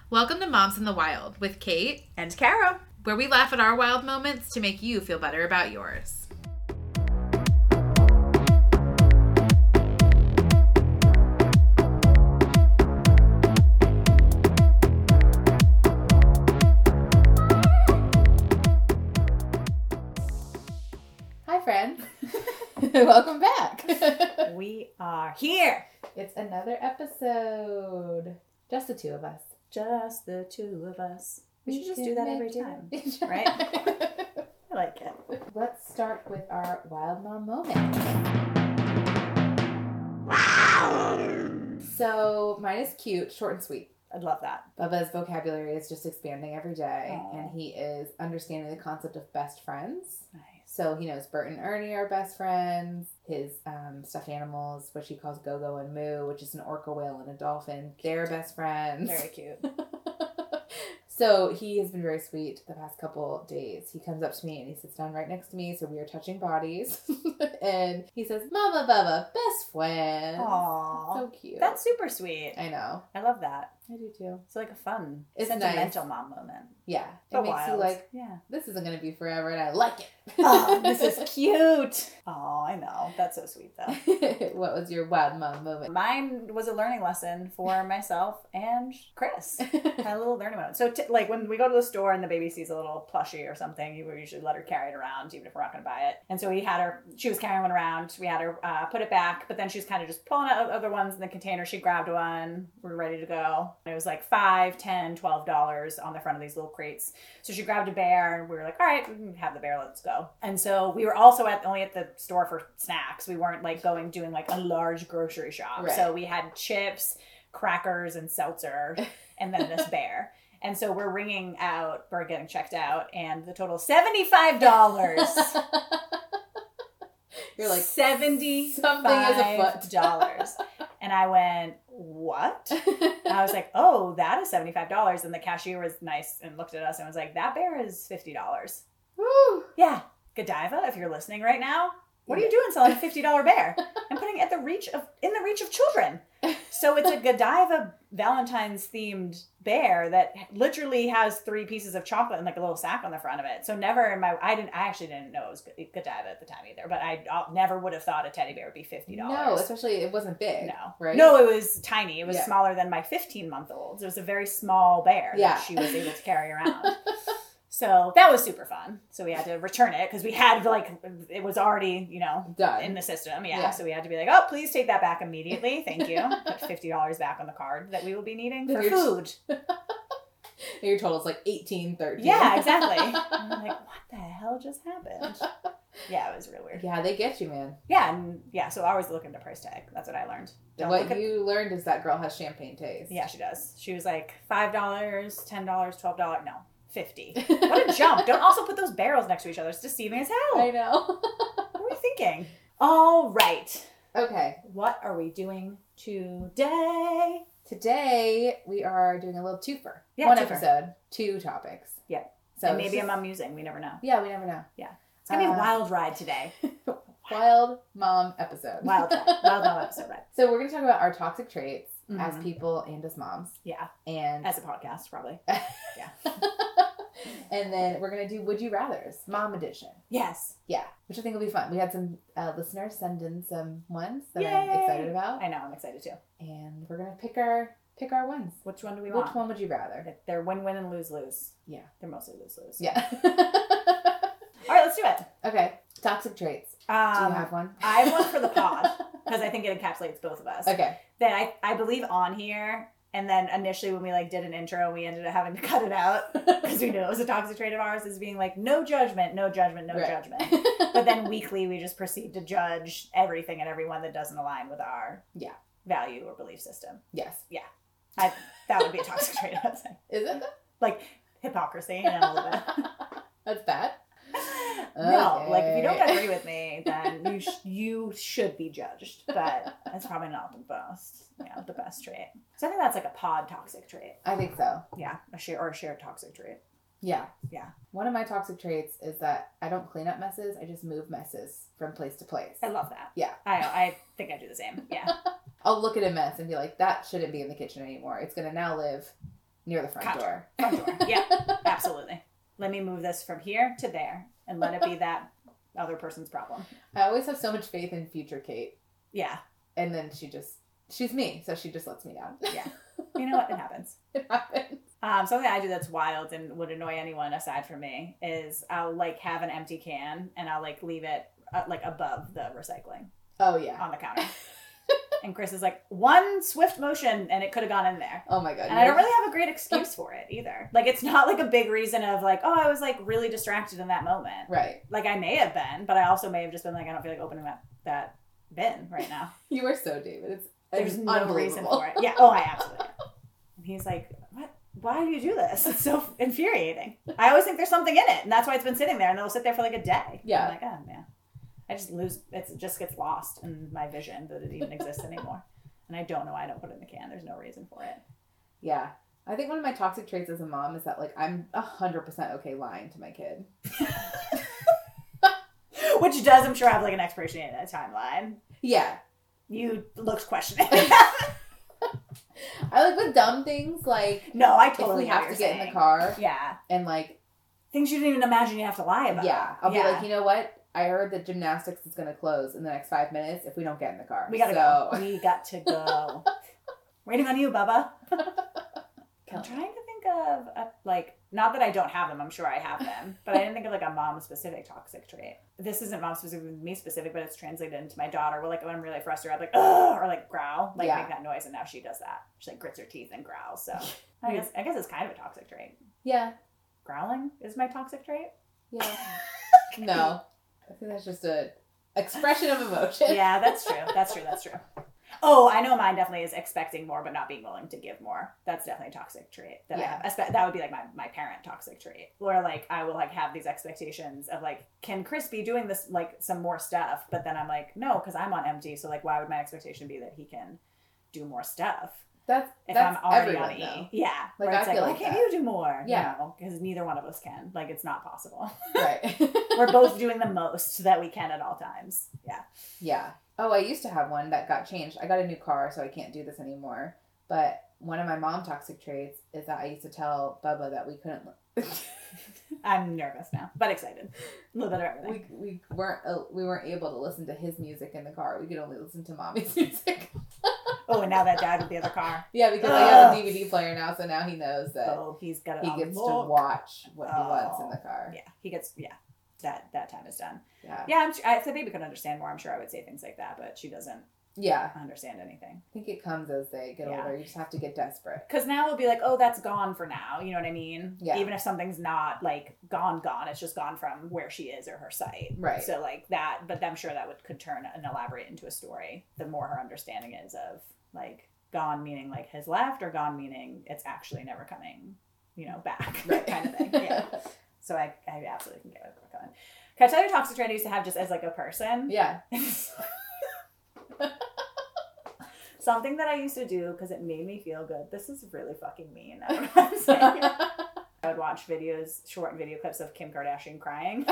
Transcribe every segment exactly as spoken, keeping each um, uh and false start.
Welcome to Moms in the Wild with Kate and Kara, where we laugh at our wild moments to make you feel better about yours. Hi, friends. Welcome back. We are here. It's another episode. Just the two of us. Just the two of us. We, we should just can do that every time, right? I like it. Let's start with our Wild Mom moment. So mine is cute, short and sweet. I'd love that. Bubba's vocabulary is just expanding every day, Aww. and he is understanding the concept of best friends. Nice. So he knows Bert and Ernie are best friends. His um, stuffed animals, which he calls Go-Go and Moo, which is an orca whale and a dolphin, they're best friends. Very cute. So he has been very sweet the past couple days. He comes up to me and he sits down right next to me, so we are touching bodies. And he says, Mama Bubba, best friend. Aww. So cute. That's super sweet. I know. I love that. I do too. It's like a fun, It's sentimental nice. mom moment. Yeah. But it makes wild. you like, yeah. this isn't going to be forever, and I like it. Oh, this is cute. Oh, I know. That's so sweet, though. What was your wild mom moment? Mine was a learning lesson for myself and Chris. Had a little learning moment. So, t- like, when we go to the store and the baby sees a little plushie or something, you would usually let her carry it around, even if we're not going to buy it. And so we had her, she was carrying one around. We had her uh, put it back, but then she was kind of just pulling out other ones in the container. She grabbed one. We were ready to go. And it was like five, ten, twelve dollars on the front of these little crates. So she grabbed a bear, and we were like, all right, we can have the bear, let's go. And so we were also at only at the store for snacks. We weren't like going, doing like a large grocery shop. Right. So we had chips, crackers, and seltzer, and then this bear. And so we're ringing out, we're getting checked out, and the total sevenfive dollars. You're like, seventy-five something is afoot. dollars. And I went, what? And I was like, oh, that is seventy-five dollars. And the cashier was nice and looked at us and was like, that bear is fifty dollars. Woo. Yeah. Godiva, if you're listening right now, what are you doing selling a fifty dollars bear? I'm putting it at the reach of, in the reach of children. So it's a Godiva Valentine's themed bear that literally has three pieces of chocolate and like a little sack on the front of it. So never in my, I didn't, I actually didn't know it was Godiva at the time either, but I I'll, never would have thought a teddy bear would be fifty dollars. No, especially it wasn't big. No. Right? No, it was tiny. It was Yeah. smaller than my fifteen month olds. It was a very small bear Yeah. that she was able to carry around. So that was super fun. So we had to return it because we had like, it was already, you know, Done. in the system. Yeah. Yeah. So we had to be like, oh, please take that back immediately. Thank you. Put fifty dollars back on the card that we will be needing for Your- food. Your total's like eighteen, thirteen. Yeah, exactly. I'm like, what the hell just happened? Yeah, it was real weird. Yeah, they get you, man. Yeah. And yeah. So always look at the price tag. That's what I learned. Don't look What at- you learned is that girl has champagne taste. Yeah, she does. She was like five dollars, ten dollars, twelve dollars. No. fifty. What a jump. Don't also put those barrels next to each other. It's deceiving as hell. I know. What are we thinking? All right. Okay. What are we doing today? Today, we are doing a little twofer. Yeah, One twofer. episode, two topics. Yeah. So And it's maybe just- I'm amusing. We never know. Yeah, we never know. Yeah. It's going to be Uh, a wild ride today. Wild mom episode. Wild ride. Wild mom episode ride. So we're going to talk about our toxic traits Mhm. as people and as moms. Yeah. And As a podcast, probably. Yeah. and then we're going to do Would You Rathers, Mom Edition. Yes. Yeah, which I think will be fun. We had some uh, listeners send in some ones that Yay. I'm excited about. I know. I'm excited too. And we're going to pick our pick our ones. Which one do we Which want? one would you rather? They're win-win and lose-lose. Yeah. They're mostly lose-lose. Yeah. All right, let's do it. Okay, toxic traits. Um, Do you have one? I have one for the pod because I think it encapsulates both of us. Okay. That I, I believe on here, and then initially when we like did an intro, we ended up having to cut it out because we knew it was a toxic trait of ours, is being like, no judgment, no judgment, no Right. judgment. But then weekly we just proceed to judge everything and everyone that doesn't align with our Yeah. value or belief system. Yes. I, that would be a toxic trait, I would say. Is it? Like hypocrisy and a little bit. That's bad. No, like if you don't Okay. agree with me, then you sh- you should be judged. But that's probably not the best, you know, the best trait. So I think that's like a pod toxic trait. I think so. Yeah, a share or a shared toxic trait. Yeah. Yeah. One of my toxic traits is that I don't clean up messes. I just move messes from place to place. I love that. Yeah. I I think I do the same. Yeah. I'll look at a mess and be like, that shouldn't be in the kitchen anymore. It's going to now live Near the front Counter. door. Front door. Yeah, absolutely. Let me move this from here to there and let it be that other person's problem. I always have so much faith in future Kate. Yeah. And then she just, she's me, so she just lets me down. Yeah. You know what? It happens. It happens. Um, something I do that's wild and would annoy anyone aside from me is I'll like have an empty can and I'll like leave it uh, like above the recycling Oh, yeah. on the counter. And Chris is like, one swift motion and it could have gone in there. Oh, my God. And I don't really have a great excuse for it either. Like, it's not like a big reason of like, oh, I was like really distracted in that moment. Right. Like, I may have been, but I also may have just been like, I don't feel like opening that, that bin right now. You are so David. It's There's it's no reason for it. Yeah. Oh, I absolutely am. And he's like, what? Why do you do this? It's so infuriating. I always think there's something in it. And that's why it's been sitting there. And it'll sit there for like a day. Yeah. I'm like, oh, man. I just lose, it's, it just gets lost in my vision that it even exists anymore. And I don't know why I don't put it in the can. There's no reason for it. Yeah. I think one of my toxic traits as a mom is that, like, I'm one hundred percent okay lying to my kid. Which does, I'm sure, have like an expiration date and a timeline. Yeah. You looked questioning. I like with dumb things, like, No, I totally if we know what have to you're get in saying. the car Yeah. and, like, Things you didn't even imagine you have to lie about. yeah, I'll Yeah. be like, you know what? I heard that gymnastics is going to close in the next five minutes if we don't get in the car. We gotta so... go. We got to go. Waiting on you, Bubba. I'm trying to think of, a, like, not that I don't have them. I'm sure I have them. But I didn't think of, like, a mom-specific toxic trait. This isn't mom-specific, me specific, but it's translated into my daughter. Well, like, when I'm really frustrated, I'm like, ugh, or, like, growl. Like, Yeah. make that noise. And now she does that. She, like, grits her teeth and growls. So I guess I guess it's kind of a toxic trait. Yeah. Growling is my toxic trait? Yeah. No. I think that's just a expression of emotion. Yeah, that's true. That's true. That's true. Oh, I know mine definitely is expecting more but not being willing to give more. That's definitely a toxic trait that Yeah. I have. Espe- That would be like my, my parent toxic trait. Where like I will like have these expectations of like, can Chris be doing this like some more stuff? But then I'm like, no, because I'm on empty. So like why would my expectation be that he can do more stuff? That's If that's I'm already everyone, on E. though. Yeah. Like, Where it's I like, feel why like can't that. you do more? Yeah. No, because neither one of us can. Like it's not possible. Right. We're both doing the most that we can at all times. Yeah. Yeah. Oh, I used to have one that got changed. I got a new car, so I can't do this anymore. But one of my mom toxic traits is that I used to tell Bubba that we couldn't. I'm nervous now, but excited. A little bit of everything. we we weren't uh, we weren't able to listen to his music in the car. We could only listen to mommy's music. Oh, and now that died with the other car. Yeah, because I have a D V D player now, so now he knows that Oh, he's got it he on gets lock. to watch what he Oh. wants in the car. Yeah, he gets. Yeah, that that time is done. Yeah. Yeah, I'm sure, if the baby could understand more, I'm sure I would say things like that, but she doesn't Yeah. understand anything. I think it comes as they get Yeah. older. You just have to get desperate. Because now it'll be like, oh, that's gone for now. You know what I mean? Yeah. Even if something's not like gone, gone, it's just gone from where she is or her site. Right. So like that, but I'm sure that would could turn and elaborate into a story. The more her understanding is of like gone meaning like has left, or gone meaning it's actually never coming, you know, back. Right. Kind of thing. Yeah. So I, I absolutely can get where we're going. Can I tell you a toxic trait I used to have just as like a person? Yeah. Something that I used to do because it made me feel good. This is really fucking mean. I don't know what I'm saying. I would watch videos, short video clips of Kim Kardashian crying.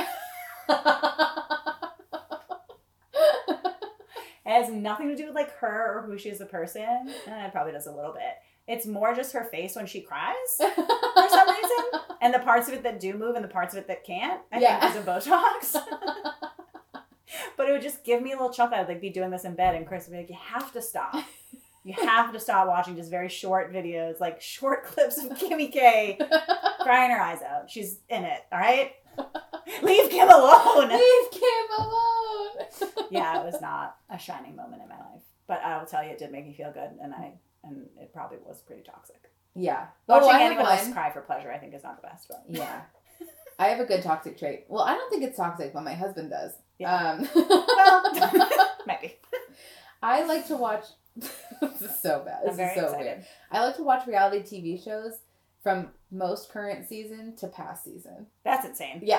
It has nothing to do with like her or who she is as a person. Eh, it probably does a little bit. It's more just her face when she cries for some reason. And the parts of it that do move and the parts of it that can't. I Yeah. think because of Botox. But it would just give me a little chuckle. I'd like be doing this in bed and Chris would be like, you have to stop. You have to stop watching just very short videos, like short clips of Kimmy K crying her eyes out. She's in it, all right? Leave Kim alone. Leave Kim alone. Yeah, it was not a shining moment in my life. But I will tell you, it did make me feel good, and I and it probably was pretty toxic. Yeah. Watching oh, I anyone have else one. cry for pleasure, I think, is not the best. But Yeah. I have a good toxic trait. Well, I don't think it's toxic, but my husband does. Yeah. Um, well, might be. I like to watch. This is so bad. This I'm very is so excited. weird. I like to watch reality T V shows from most current season to past season. That's insane. Yeah.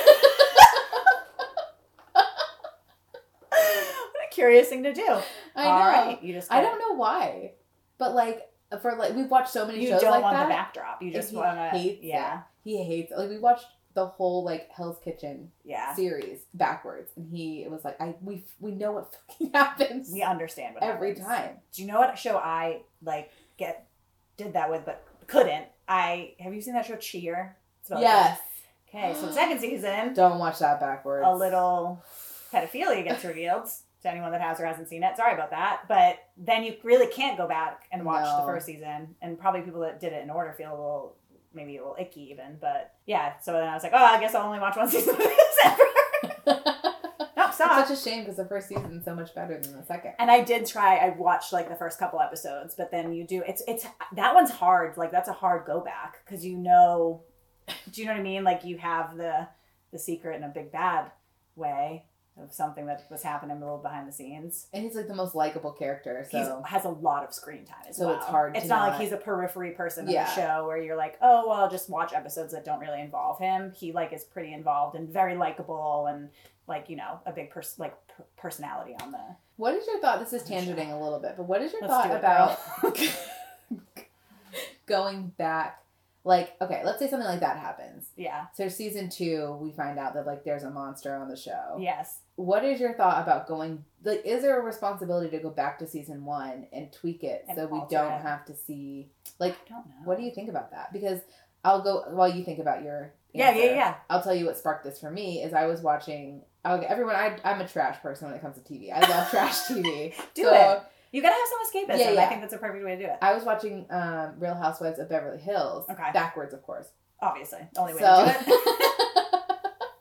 What a curious thing to do. I know. All right, you just. I don't know why, but like for like we've watched so many You shows don't like want that. the backdrop. You and just he want to. hates Yeah. it. He hates it. Like we watched the whole like Hell's Kitchen Yeah. series backwards, and he was like, "I we we know what fucking happens We understand what every happens. time." Do you know what show I like get did that with but couldn't? I have you seen that show Cheer? It's about Yes. Okay, so the second season, Don't watch that backwards. a little pedophilia gets revealed to anyone that has or hasn't seen it. Sorry about that. But then you really can't go back and watch No. the first season. And probably people that did it in order feel a little, maybe a little icky even. But yeah, so then I was like, oh, I guess I'll only watch one season of this ever. No, stop. It's such a shame because the first season's so much better than the second. And I did try, I watched like the first couple episodes, but then you do, it's, it's, that one's hard. Like that's a hard go back because you know, do you know what I mean? Like you have the, the secret in a big bad way of something that was happening a little behind the scenes. And he's like the most likable character, so He has a lot of screen time as so well. it's hard It's to not, not- like he's a periphery person in Yeah. the show where you're like, oh, well, I'll just watch episodes that don't really involve him. He like is pretty involved and very likable and like, you know, a big pers- like per- personality on the... What is your thought? This is tangenting a little bit, but what is your Let's thought do it, about going back? Like, okay, let's say something like that happens. Yeah. So season two, we find out that like there's a monster on the show. Yes. What is your thought about going? Like, is there a responsibility to go back to season one and tweak it And so we alter don't it. have to see? Like, I don't know. what do you think about that? Because I'll go while you think about your Yeah, answer, yeah, yeah. I'll tell you what sparked this for me is I was watching. Okay, everyone, I, I'm a trash person when it comes to T V. I love trash T V. Do so, it. You gotta have some escapism. Yeah, yeah. I think that's a perfect way to do it. I was watching um, Real Housewives of Beverly Hills. Okay. Backwards, of course. Obviously. Only way So, to do it.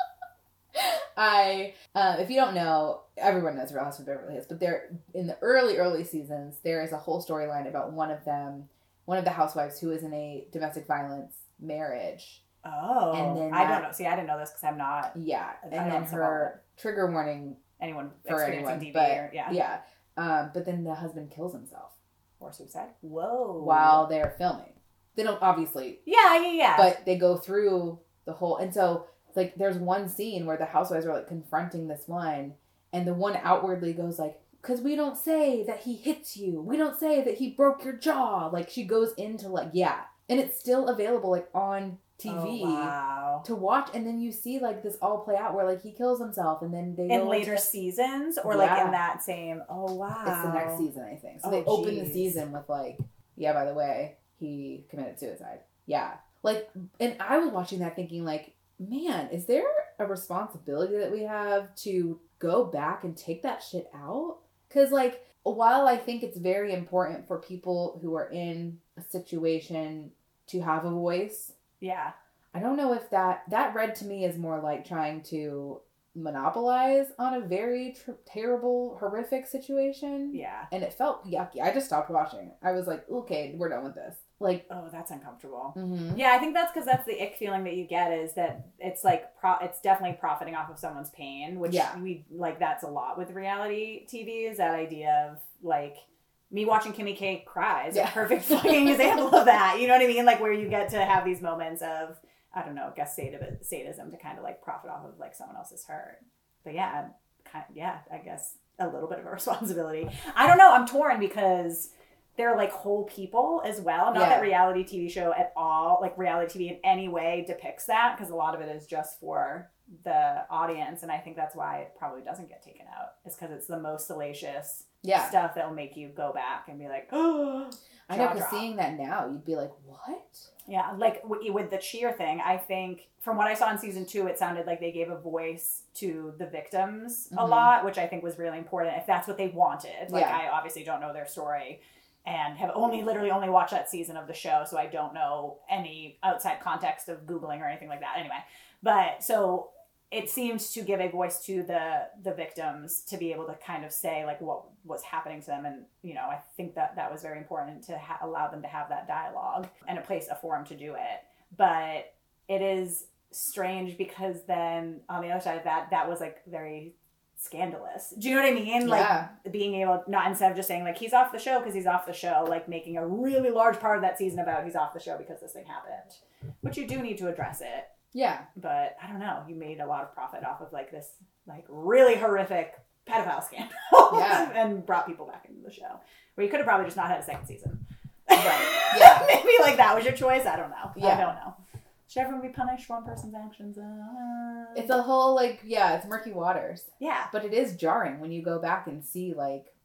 I, uh, if you don't know, everyone knows Real Housewives of Beverly Hills, but there, in the early, early seasons, there is a whole storyline about one of them, one of the housewives who is in a domestic violence marriage. Oh. And then I that- don't know. See, I didn't know this because I'm not Yeah. I And don't then know her trigger warning anyone for experiencing anyone. D V But, or, yeah. yeah. Um, but then the husband kills himself Or suicide. Whoa. while they're filming. They don't, obviously, Yeah, yeah, yeah. but they go through the whole, and so like there's one scene where the housewives are like confronting this one, and the one outwardly goes like, because we don't say that he hits you, we don't say that he broke your jaw, like she goes into like, yeah, and it's still available like on T V Oh, wow. to watch, and then you see like this all play out where like he kills himself, and then they In go later into- seasons or like Yeah. in that same oh wow. it's the next season, I think. So Oh, they open the geez. season with like, yeah, by the way, he committed suicide. Yeah. Like, and I was watching that thinking like, man, is there a responsibility that we have to go back and take that shit out? Because like, while I think it's very important for people who are in a situation to have a voice, Yeah. I don't know if that, that read to me is more like trying to monopolize on a very tr- terrible, horrific situation. Yeah. And it felt yucky. I just stopped watching. I was like, okay, we're done with this. Like, Oh, that's uncomfortable. mm-hmm. Yeah, I think that's because that's the ick feeling that you get is that it's like pro- it's definitely profiting off of someone's pain, which Yeah. we like. That's a lot with reality T V is that idea of like me watching Kimmy K cry is Yeah. a perfect fucking example of that. You know what I mean? Like where you get to have these moments of I don't know, I guess sadism, sadism to kind of like profit off of like someone else's hurt. But yeah, kind yeah, I guess a little bit of a responsibility. I don't know. I'm torn because they're like whole people as well. Not Yeah. that reality T V show at all, like reality T V in any way depicts that because a lot of it is just for the audience. And I think that's why it probably doesn't get taken out is because it's the most salacious Yeah. stuff that will make you go back and be like, oh, I know, jaw because drop. seeing that now, you'd be like, what? Yeah, like w- with the cheer thing, I think from what I saw in season two, it sounded like they gave a voice to the victims a Mhm. lot, which I think was really important if that's what they wanted. Like, Yeah. I obviously don't know their story and have only literally only watched that season of the show, so I don't know any outside context of Googling or anything like that. Anyway, but so it seems to give a voice to the the victims to be able to kind of say like what was happening to them, and you know I think that that was very important to ha- allow them to have that dialogue and a place, a forum to do it. But it is strange because then on the other side of that, that was like very scandalous. Do you know what I mean? Like Yeah. being able not instead of just saying like he's off the show because he's off the show, like making a really large part of that season about he's off the show because this thing happened, which you do need to address it. Yeah. But I don't know. You made a lot of profit off of like this, like really horrific pedophile scandal, Yeah. and brought people back into the show. Where you could have probably just not had a second season. Right. Yeah. Maybe like that was your choice. I don't know. Yeah. I don't know. Should everyone be punished for one person's actions? Uh, It's a whole, like, yeah, it's murky waters. yeah. But it is jarring when you go back and see, like,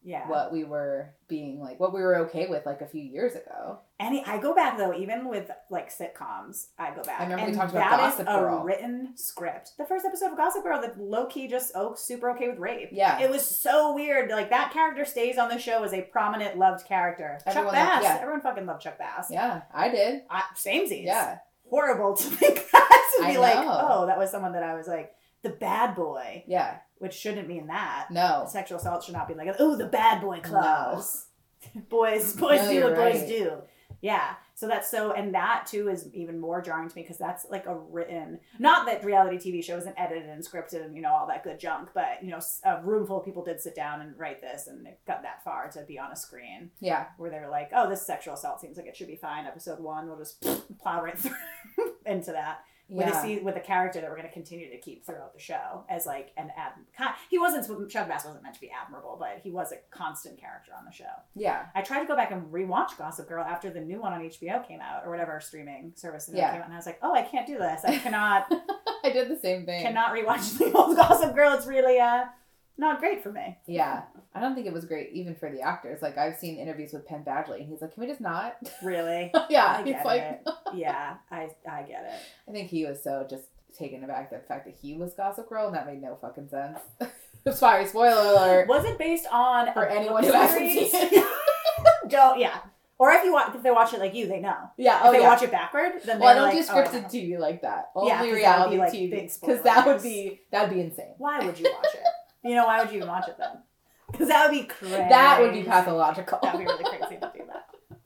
Yeah. what we were being like, what we were okay with like a few years ago. Any, I go back though, even with like sitcoms, I go back. I remember and we talked about that Gossip is Girl. a written script. The first episode of Gossip Girl, that low key just oh super okay with rape. Yeah. It was so weird. Like that character stays on the show as a prominent, loved character. Everyone Chuck Bass. loved- yeah. Everyone fucking loved Chuck Bass. Yeah, I did. I, samesies. Yeah. Horrible to think that to I be like, know. oh, that was someone that I was like the bad boy, Yeah. which shouldn't mean that. No. Sexual assault should not be like, oh, the bad boy clause. boys, boys No, do you're what boys right. do. Yeah. So that's so, and that too is even more jarring to me because that's like a written, not that reality T V show isn't edited and scripted and, you know, all that good junk, but, you know, a room full of people did sit down and write this and it got that far to be on a screen Yeah. where they were like, oh, this sexual assault seems like it should be fine. Episode one, we'll just plow right through into that. With Yeah. a se- with a character that we're going to continue to keep throughout the show as like an ad. He wasn't Chuck Bass wasn't meant to be admirable, but he was a constant character on the show. Yeah. I tried to go back and rewatch Gossip Girl after the new one on H B O came out or whatever streaming service Yeah. came out, and I was like, oh, I can't do this. I cannot I did the same thing. cannot rewatch the old Gossip Girl. It's really uh not great for me. Yeah. I don't think it was great even for the actors. Like I've seen interviews with Penn Badgley and he's like, can we just not? Really. yeah. I He's get like, it. Yeah, I I get it. I think he was so just taken aback by the fact that he was Gossip Girl and that made no fucking sense. Sorry, spoiler alert. Was it based on For a anyone book who hasn't series? seen it. Don't, yeah. Or if you watch, if they watch it like you, they know. Yeah. If Oh, they yeah. watch it backward, then Well, I they're don't like, do oh, I scripted know. T V like that. Yeah, Only 'cause that would reality be, like, T V. big Because that would spoilers. be that would be insane. Why would you watch it? You know, why would you even watch it then? Because that would be crazy. That would be pathological. That would be really crazy to do that.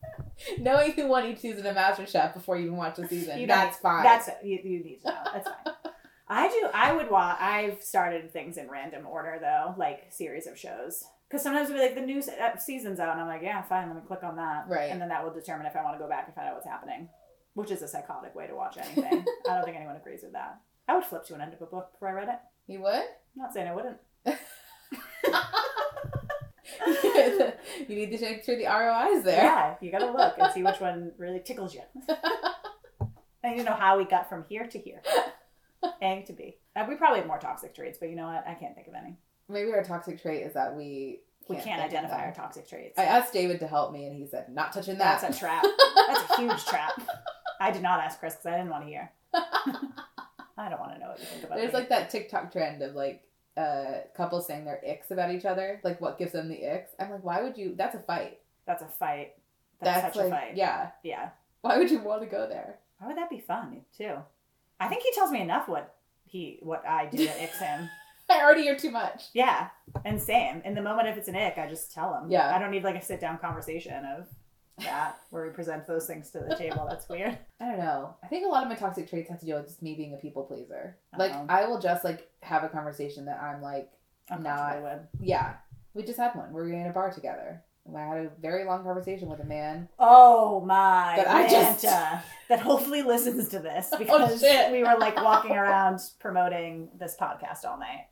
Knowing who won each season of MasterChef before you even watch the season, You don't- that's fine. That's it. You, you need to know. That's fine. I do. I would watch. I've started things in random order though, like series of shows. Because sometimes it'll be like the new se- uh, season's out, and I'm like, yeah, fine. Let me click on that, Right. And then that will determine if I want to go back and find out what's happening, which is a psychotic way to watch anything. I don't think anyone agrees with that. I would flip to an end of a book before I read it. You would? I'm not saying I wouldn't. You need to make sure the R O I is there. Yeah, you gotta look and see which one really tickles you. I need to know how we got from here to here. A to B. Uh, we probably have more toxic traits, but you know what? I can't think of any. Maybe our toxic trait is that we We can't think of identify them. our toxic traits. I asked David to help me, and he said, "Not touching that." That's a trap. That's a huge trap. I did not ask Chris because I didn't want to hear. I don't want to know what you think about There's me. like that TikTok trend of like uh couples saying their icks about each other, like what gives them the icks. I'm like, why would you? That's a fight. That's a fight. That's, That's, such like, a fight. yeah. Yeah. Why would you want to go there? Why would that be fun too? I think he tells me enough what he what I do that icks him. I already hear too much. Yeah, and same. In the moment, if it's an ick, I just tell him. Yeah. I don't need like a sit down conversation of that where we present those things to the table. That's weird. I don't know. I think a lot of my toxic traits have to do with just me being a people pleaser. Like Uh-oh. I will just like have a conversation that I'm like, I'm Not- comfortable with. yeah. We just had one. We were in a bar together. And I had a very long conversation with a man. Oh my That I just- Manta, that hopefully listens to this because shit. we were like walking around promoting this podcast all night.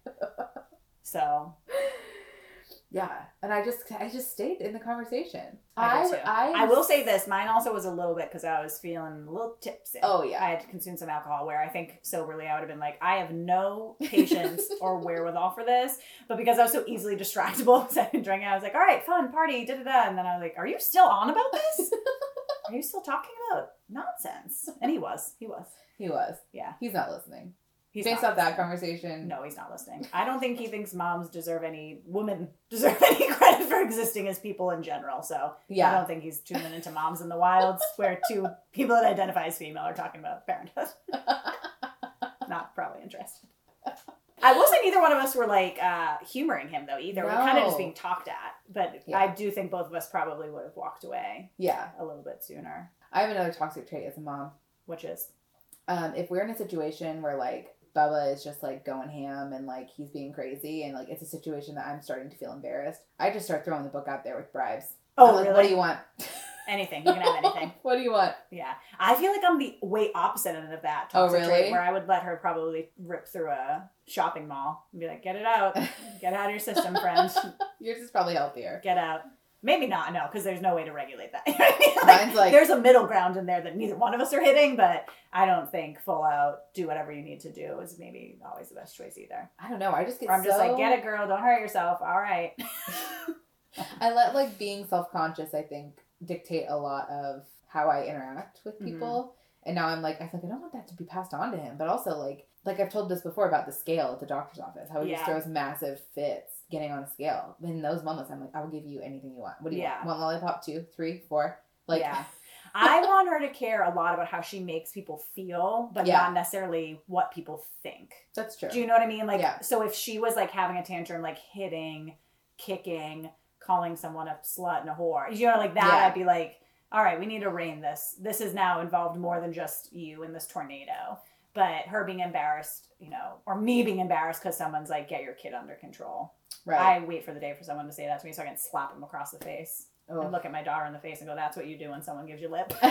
So Yeah, and I just I just stayed in the conversation. I, did too. I I will say this. Mine also was a little bit because I was feeling a little tipsy. Oh yeah. I had consumed some alcohol where I think soberly I would have been like, I have no patience or wherewithal for this. But because I was so easily distractible because I've been drinking, I was like, all right, fun, party, da da da. And then I was like, are you still on about this? Are you still talking about nonsense? And he was. He was. He was. Yeah. He's not listening. He's Based not off that listening. conversation. No, he's not listening. I don't think he thinks moms deserve any, women deserve any credit for existing as people in general. So I Yeah. don't think he's tuning into Moms in the Wilds where two people that identify as female are talking about parenthood. Not probably interested. I will say neither one of us were like uh, humoring him though either. We were kind of No. just being talked at. But Yeah. I do think both of us probably would have walked away Yeah. a little bit sooner. I have another toxic trait as a mom. Which is Um, if we're in a situation where like Bubba is just like going ham and like he's being crazy and like it's a situation that I'm starting to feel embarrassed, I just start throwing the book out there with bribes. Oh, I'm like, really? What do you want? anything. You can have anything. What do you want? Yeah. I feel like I'm the way opposite end of that Oh, toxic really? trait, where I would let her probably rip through a shopping mall and be like, get it out. Get it out of your system, friend. Yours is probably healthier. Get out. Maybe not, no, because there's no way to regulate that. You know what I mean? Like, Mine's like- there's a middle ground in there that neither one of us are hitting, but I don't think full out do whatever you need to do is maybe always the best choice either. I don't know. I just get Or I'm just so... like, get it, girl. Don't hurt yourself. All right. I let like being self-conscious, I think, dictate a lot of how I interact with people. Mm-hmm. And now I'm like, I think I don't want that to be passed on to him. But also like, like I've told this before about the scale at the doctor's office, how he yeah. just throws massive fits getting on a scale. In those moments, I'm like, I will give you anything you want. What do you yeah. want? One lollipop, two, three, four? Like, yeah. I want her to care a lot about how she makes people feel, but yeah. not necessarily what people think. That's true. Do you know what I mean? Like, yeah. so if she was like having a tantrum, like hitting, kicking, calling someone a slut and a whore, you know, like that, yeah. I'd be like, all right, we need to rein this. This is now involved more than just you in this tornado. But her being embarrassed, you know, or me being embarrassed because someone's like, get your kid under control. Right. I wait for the day for someone to say that to me so I can slap them across the face. Oh. And look at my daughter in the face and go, that's what you do when someone gives you lip.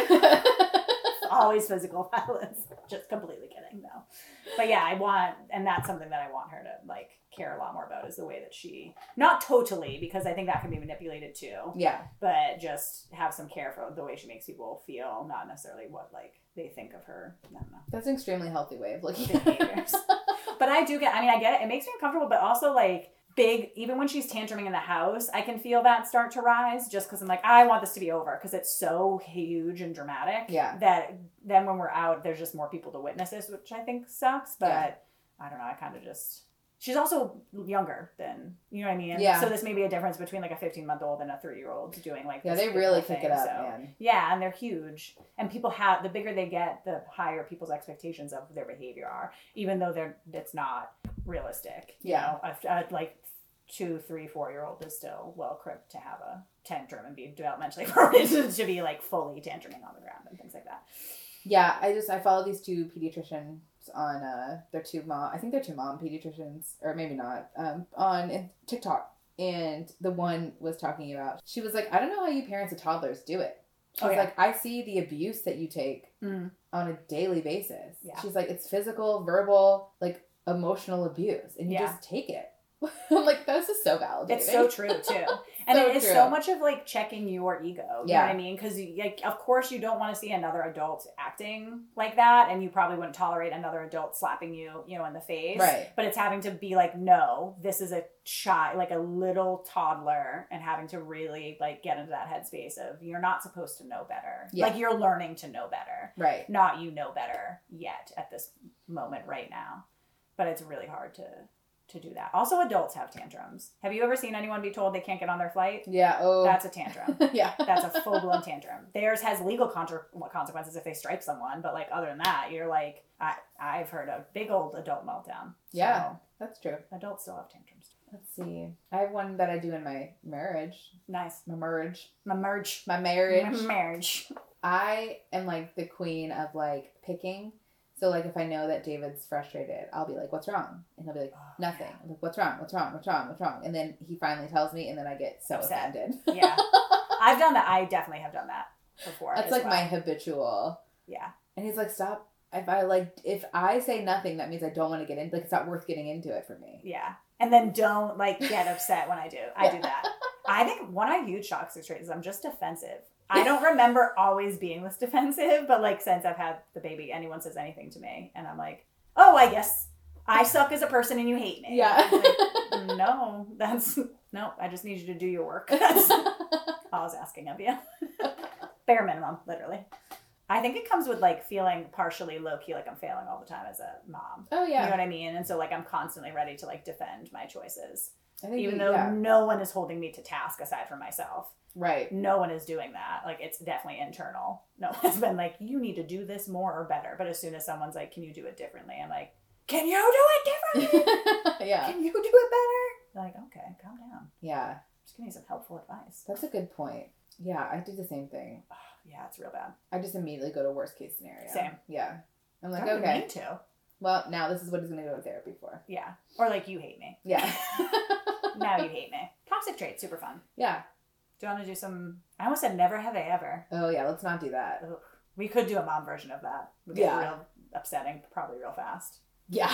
Always physical violence. Just completely kidding, no. But yeah, I want, and that's something that I want her to like care a lot more about is the way that she, not totally, because I think that can be manipulated too. Yeah. But just have some care for the way she makes people feel, not necessarily what like they think of her. I don't know. That's an extremely healthy way of looking at it. But I do get, I mean, I get it. It makes me uncomfortable, but also like, big, even when she's tantruming in the house, I can feel that start to rise just because I'm like, I want this to be over because it's so huge and dramatic. Yeah. That then when we're out, there's just more people to witness this, which I think sucks. But yeah. I don't know. I kind of just. She's also younger than, you know what I mean? Yeah. So this may be a difference between like a fifteen month old and a thirty year old doing like yeah, this they really thing. Kick it up, so, man. Yeah, and they're huge. And people have, the bigger they get, the higher people's expectations of their behavior are, even though they're it's not realistic. Yeah. You know, a, a, like two, three, four year old is still well equipped to have a tantrum and be developmentally permitted to be like fully tantruming on the ground and things like that. Yeah, I just I follow these two pediatricians on uh they're two mom I think they're two mom pediatricians, or maybe not, um on TikTok, and the one was talking about, she was like, I don't know how you parents of toddlers do it. She's oh, yeah. like, I see the abuse that you take mm. on a daily basis. Yeah. She's like, it's physical, verbal, like emotional abuse, and you yeah. just take it. I'm like, this is so validating. It's so true too. And so it is true. So much of like checking your ego. You yeah. know what I mean? Because like, of course you don't want to see another adult acting like that, and you probably wouldn't tolerate another adult slapping you, you know, in the face. Right. But it's having to be like, no, this is a child, like a little toddler, and having to really like get into that headspace of you're not supposed to know better. Yeah. Like you're learning to know better. Right. Not you know better yet at this moment right now. But it's really hard to to do that. Also, adults have tantrums. Have you ever seen anyone be told they can't get on their flight? Yeah. Oh. That's a tantrum. Yeah. That's a full-blown tantrum. Theirs has legal contra- consequences if they strike someone, but like other than that, you're like, I, I've heard a big old adult meltdown. Yeah, so that's true. Adults still have tantrums. Let's see. I have one that I do in my marriage. Nice. My merge. My merge. My marriage. My marriage. I am like the queen of like picking. So, like, if I know that David's frustrated, I'll be like, what's wrong? And he'll be like, nothing. I'm like, what's wrong? What's wrong? What's wrong? What's wrong? And then he finally tells me, and then I get so upset. Offended. Yeah. I've done that. I definitely have done that before. That's like well. my habitual. Yeah. And he's like, stop. If I, like, if I say nothing, that means I don't want to get in. Like, it's not worth getting into it for me. Yeah. And then don't, like, get upset when I do. I do that. I think one of my huge shocks traits is I'm just defensive. I don't remember always being this defensive, but like since I've had the baby, anyone says anything to me, and I'm like, oh, I guess I suck as a person and you hate me. Yeah. Like, no, that's, no, I just need you to do your work. That's all I was asking of you. Bare minimum, literally. I think it comes with like feeling partially low key, like I'm failing all the time as a mom. Oh, yeah. You know what I mean? And so like I'm constantly ready to like defend my choices. I think Even you, though yeah. no one is holding me to task aside from myself. Right. No one is doing that. Like, it's definitely internal. No one's been like, you need to do this more or better. But as soon as someone's like, can you do it differently? I'm like, can you do it differently? Yeah. Can you do it better? They're like, okay, calm down. Yeah. Just give me some helpful advice. That's a good point. Yeah, I do the same thing. Oh, yeah, it's real bad. I just immediately go to worst case scenario. Same. Yeah. I'm like, Don't okay. need to. Well, now this is what he's going to go to therapy for. Yeah. Or like, you hate me. Yeah. Now you hate me. Toxic trait, super fun. Yeah. Do you want to do some... I almost said never have I ever. Oh, yeah. Let's not do that. Ugh. We could do a mom version of that. It would get yeah. real upsetting, probably real fast. Yeah.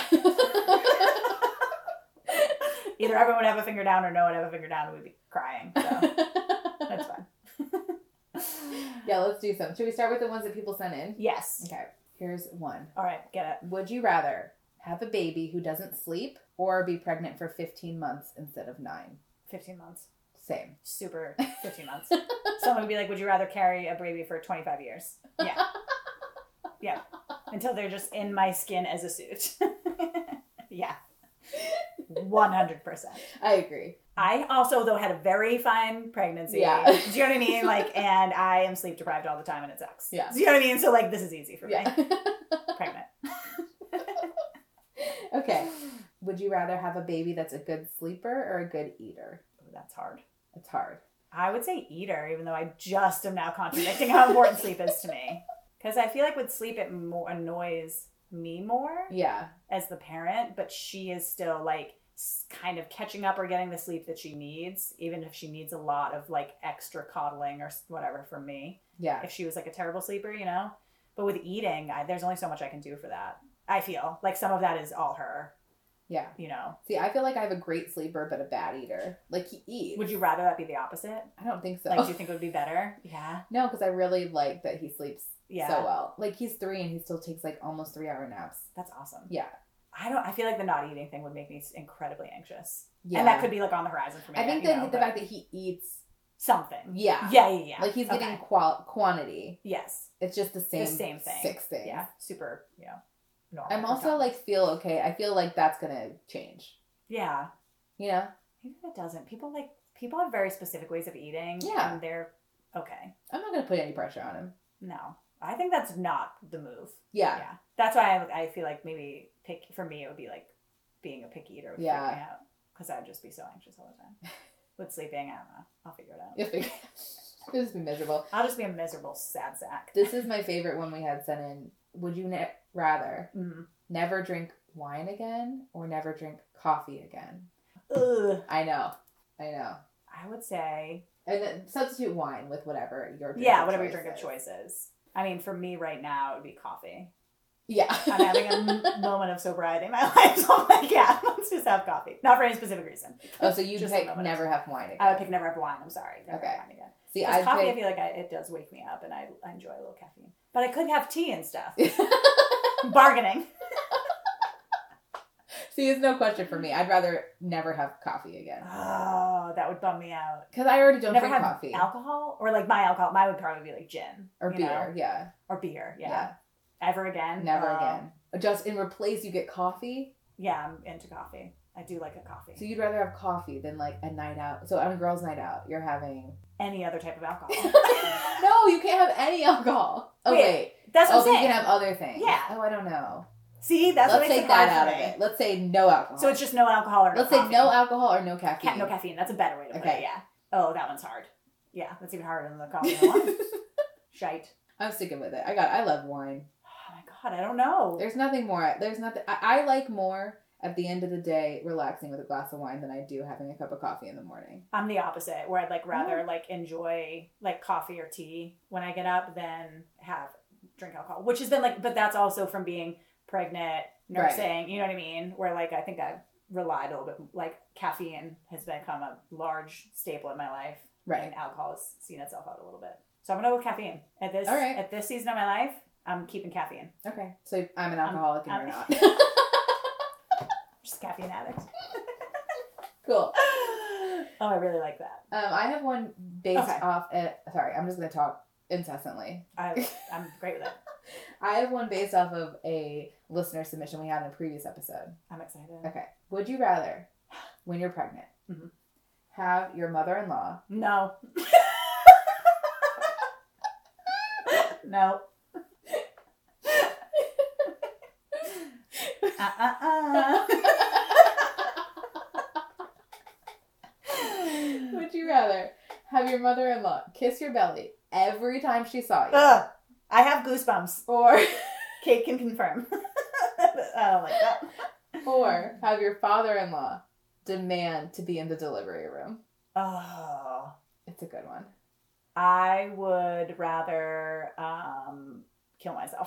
Either everyone would have a finger down or no one would have a finger down and we'd be crying. So that's fun. Yeah, let's do some. Should we start with the ones that people sent in? Yes. Okay. Here's one. All right. Get it. Would you rather have a baby who doesn't sleep or be pregnant for fifteen months instead of nine? fifteen months. Same. Super fifteen months. Someone would be like, would you rather carry a baby for twenty-five years? Yeah. Yeah. Until they're just in my skin as a suit. Yeah. one hundred percent. I agree. I also, though, had a very fine pregnancy. Yeah. Do you know what I mean? Like, and I am sleep deprived all the time and it sucks. Yeah. Do you know what I mean? So, like, this is easy for me. Yeah. Pregnant. Okay. Would you rather have a baby that's a good sleeper or a good eater? Ooh, that's hard. It's hard. I would say eater, even though I just am now contradicting how important sleep is to me. Because I feel like with sleep, it more annoys me more Yeah. as the parent, but she is still, like, kind of catching up or getting the sleep that she needs, even if she needs a lot of, like, extra coddling or whatever from me. Yeah. If she was, like, a terrible sleeper, you know? But with eating, I, there's only so much I can do for that. I feel like some of that is all her. Yeah. You know? See, I feel like I have a great sleeper, but a bad eater. Like, he eats. Would you rather that be the opposite? I don't think so. Like, do you think it would be better? Yeah. No, because I really like that he sleeps Yeah. so well. Like, he's three and he still takes, like, almost three hour naps. That's awesome. Yeah. I don't, I feel like the not eating thing would make me incredibly anxious. Yeah. And that could be, like, on the horizon for me. I think you that know, the but fact that he eats. something. Yeah. Yeah, yeah, yeah. Like, he's getting Okay. qual- quantity. Yes. It's just the same, The same thing. six things. Yeah. Super, you know, normal. I'm for also, Tom. like, feel okay. I feel like that's going to change. Yeah. You know? Maybe it doesn't. People, like, people have very specific ways of eating. Yeah. And they're okay. I'm not going to put any pressure on him. No. I think that's not the move. Yeah. Yeah. That's why I, I feel like maybe pick, for me, it would be like being a picky eater would Yeah. freak me out. Because I would just be so anxious all the time. With sleeping, I don't know. I'll figure it out. You'll figure It'll just be miserable. I'll just be a miserable sad sack. This is my favorite one we had sent in. Would you ne- rather Mm-hmm. never drink wine again or never drink coffee again? Ugh. I know. I know. I would say, And then substitute wine with whatever your drink yeah, of whatever your choice drink of is. choice is. I mean, for me right now, it would be coffee. Yeah. I'm having a m- moment of sobriety in my life, so I'm like, yeah, let's just have coffee. Not for any specific reason. Oh, so you Just a pick moment. never have wine again. I would pick never have wine. I'm sorry. Never Okay. have wine again. See, Because I coffee, I pick... feel like I, it does wake me up, and I, I enjoy a little caffeine. But I could have tea and stuff. Bargaining. See, it's no question for me. I'd rather never have coffee again. Oh, that would bum me out. Because I already don't Never drink have coffee. alcohol? Or like my alcohol, mine would probably be like gin. Or you beer, know? yeah. Or beer, yeah. Yeah. Ever again? Never Um, again. Just in replace, you get coffee. Yeah, I'm into coffee. I do like a coffee. So you'd rather have coffee than like a night out. So on a girls' night out, you're having... Any other type of alcohol. No, you can't have any alcohol. Oh, Wait, wait. That's what Oh, I'm but you saying. can have other things. Yeah. Oh, I don't know. See, that's Let's what makes take it that hard out for of me. it. Let's say no alcohol. So it's just no alcohol or no Let's say coffee. no alcohol or no caffeine. Ca- no caffeine. That's a better way to put Okay. it, yeah. Oh, that one's hard. Yeah, that's even harder than the coffee one. Shite. I'm sticking with it. I got. I love wine. Oh my god, I don't know. There's nothing more. There's nothing. I, I like more at the end of the day relaxing with a glass of wine than I do having a cup of coffee in the morning. I'm the opposite, where I'd like rather Oh. like enjoy like coffee or tea when I get up than have drink alcohol. Which has been like, but that's also from being pregnant, nursing. You know what I mean? Where like I think I've relied a little bit. Like caffeine has become a large staple in my life, Right. and alcohol has seen itself out a little bit. So I'm gonna go with caffeine at this. All right. At this season of my life, I'm keeping caffeine. Okay. So I'm an alcoholic I'm- and you're I'm- not. Just caffeine addict. Cool. Oh, I really like that. Um, I have one based Okay. off. At, sorry, I'm just gonna talk incessantly. I, I'm great with it. I have one based off of a listener submission we had in a previous episode. I'm excited. Okay. Would you rather, when you're pregnant, Mhm. have your mother-in-law No. No. Uh uh uh. Would you rather have your mother-in-law kiss your belly every time she saw you? Ugh. I have goosebumps. Or Kate can confirm. I don't like that. or have your father-in-law demand to be in the delivery room? Oh. It's a good one. I would rather um, kill myself.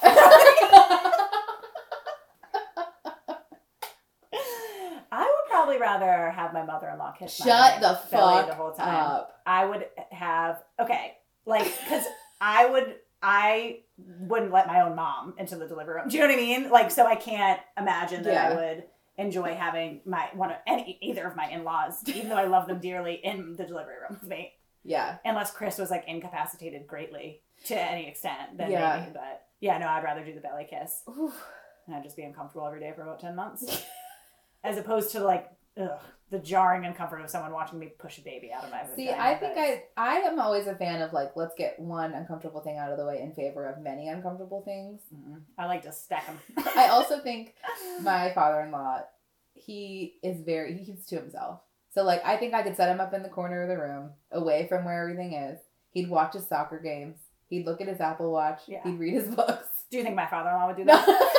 I would probably rather have my mother-in-law kiss Shut my the belly fuck the whole time. up. I would have okay, like because I would I wouldn't let my own mom into the delivery room. Do you know what I mean? Like, so I can't imagine that Yeah. I would enjoy having my one of any either of my in-laws, even though I love them dearly, in the delivery room with me. Yeah. Unless Chris was like incapacitated greatly to any extent, then yeah. maybe. But yeah, no, I'd rather do the belly kiss. Oof. And I'd just be uncomfortable every day for about ten months. As opposed to like, ugh, the jarring uncomfort of someone watching me push a baby out of my See, vagina. I think I I am always a fan of like, let's get one uncomfortable thing out of the way in favor of many uncomfortable things. Mm-hmm. I like to stack them. I also think my father-in-law, he is very, he keeps to himself. So like, I think I could set him up in the corner of the room, away from where everything is. He'd watch his soccer games. He'd look at his Apple Watch. Yeah. He'd read his books. Do you think my father-in-law would do that? No.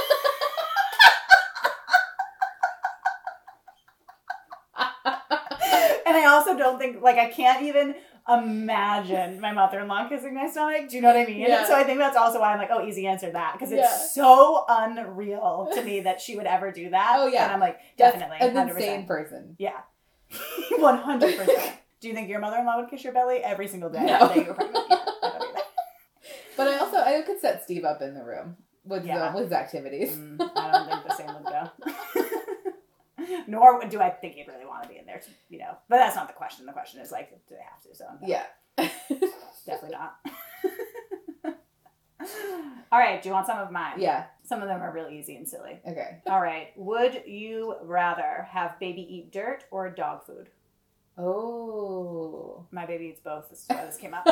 And I also don't think, like, I can't even imagine my mother-in-law kissing my stomach. Do you know what I mean? Yeah. So I think that's also why I'm like, oh, easy answer that. Because it's Yeah. so unreal to me that she would ever do that. Oh, yeah. And I'm like, definitely. That's an one hundred percent. insane person. Yeah. one hundred percent. Do you think your mother-in-law would kiss your belly every single day? No. The day you were pregnant? Yeah, I don't either. But I also, I could set Steve up in the room with, Yeah. the, with his activities. Mm, I don't think the same would go. Nor do I think he'd really want to be in there, to, you know. But that's not the question. The question is, like, do they have to? So no. Yeah. Definitely not. All right. Do you want some of mine? Yeah. Some of them are really easy and silly. Okay. All right. Would you rather have baby eat dirt or dog food? Oh. My baby eats both. This is why this came up.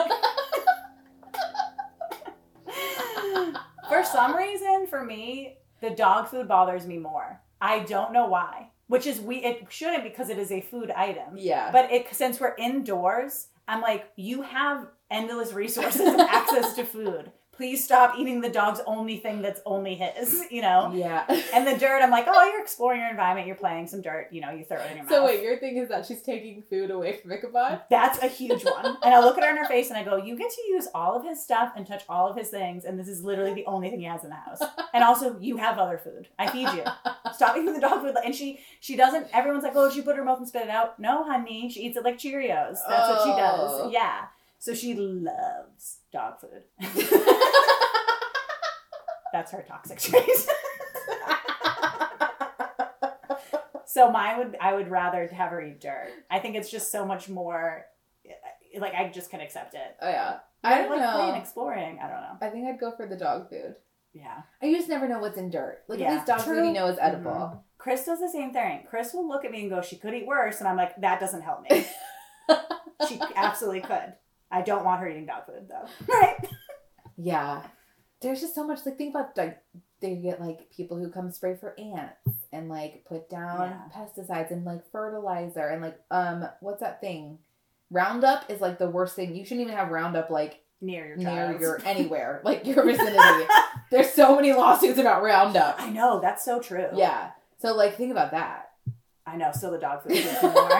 For some reason, for me, the dog food bothers me more. I don't know why. Which is, we. It shouldn't, because it is a food item. Yeah. But it since we're indoors, I'm like, you have endless resources and access to food. Please stop eating the dog's only thing that's only his, you know? Yeah. And the dirt, I'm like, oh, you're exploring your environment. You're playing some dirt. You know, you throw it in your mouth. So wait, your thing is that she's taking food away from Ichabod? That's a huge one. And I look at her in her face and I go, you get to use all of his stuff and touch all of his things. And this is literally the only thing he has in the house. And also, you have other food. I feed you. Stop eating the dog food. And she she doesn't, everyone's like, oh, she put her mouth and spit it out. No, honey. She eats it like Cheerios. That's what she Oh. does. Yeah. So she loves dog food. That's her toxic trait. So mine would, I would rather have her eat dirt. I think it's just so much more, like, I just can accept it. Oh, yeah. I, I don't like know. playing, exploring. I don't know. I think I'd go for the dog food. Yeah. I just never know what's in dirt. Like, Yeah. at least dog True. food you know is edible. Mm-hmm. Chris does the same thing. Chris will look at me and go, she could eat worse. And I'm like, that doesn't help me. She absolutely could. I don't want her eating dog food, though. Right? Yeah. There's just so much, like, think about, like, they get, like, people who come spray for ants and, like, put down Yeah. pesticides and, like, fertilizer and, like, um, what's that thing? Roundup is, like, the worst thing. You shouldn't even have Roundup, like, Near your near child. your, anywhere, like, your vicinity. There's so many lawsuits about Roundup. I know. That's so true. Yeah. So, like, think about that. I know. Still the dog food is more.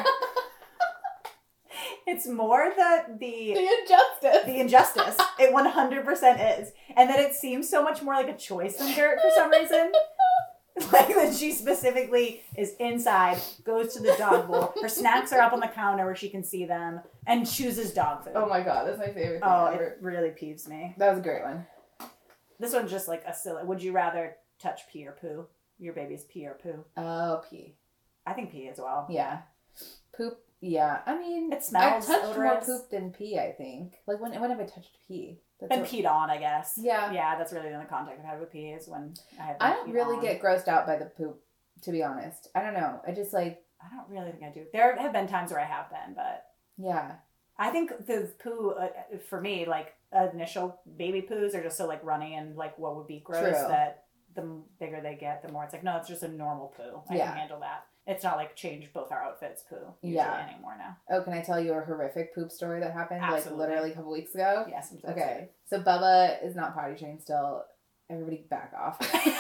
It's more the the The injustice. the injustice. It one hundred percent is. And that it seems so much more like a choice than dirt for some reason. Like that she specifically is inside, goes to the dog bowl. Her snacks are up on the counter where she can see them, and chooses dog food. Oh my god, that's my favorite thing Oh, ever. it really peeves me. That was a great one. This one's just like a silly. Would you rather touch pee or poo? Your baby's pee or poo? Oh, pee. I think pee as well. Yeah. Poop. Yeah. I mean, It smells I've touched more odorous. poop than pee, I think. Like, when, when have I touched pee? That's Been what- peed on, I guess. Yeah. Yeah, that's really the only contact I've had with pee is when I have. I been don't peed really on. get grossed out by the poop, to be honest. I don't know. I just, like, I don't really think I do. There have been times where I have been, but yeah. I think the poo, uh, for me, like, initial baby poos are just so, like, runny and, like, what would be gross True. that the bigger they get, the more it's like, no, it's just a normal poo. I Yeah. can handle that. It's not, like, change both our outfits poo usually Yeah. anymore now. Oh, can I tell you a horrific poop story that happened, Absolutely. like, literally a couple weeks ago? Yes, I'm so Okay. So, Bubba is not potty trained still. Everybody back off.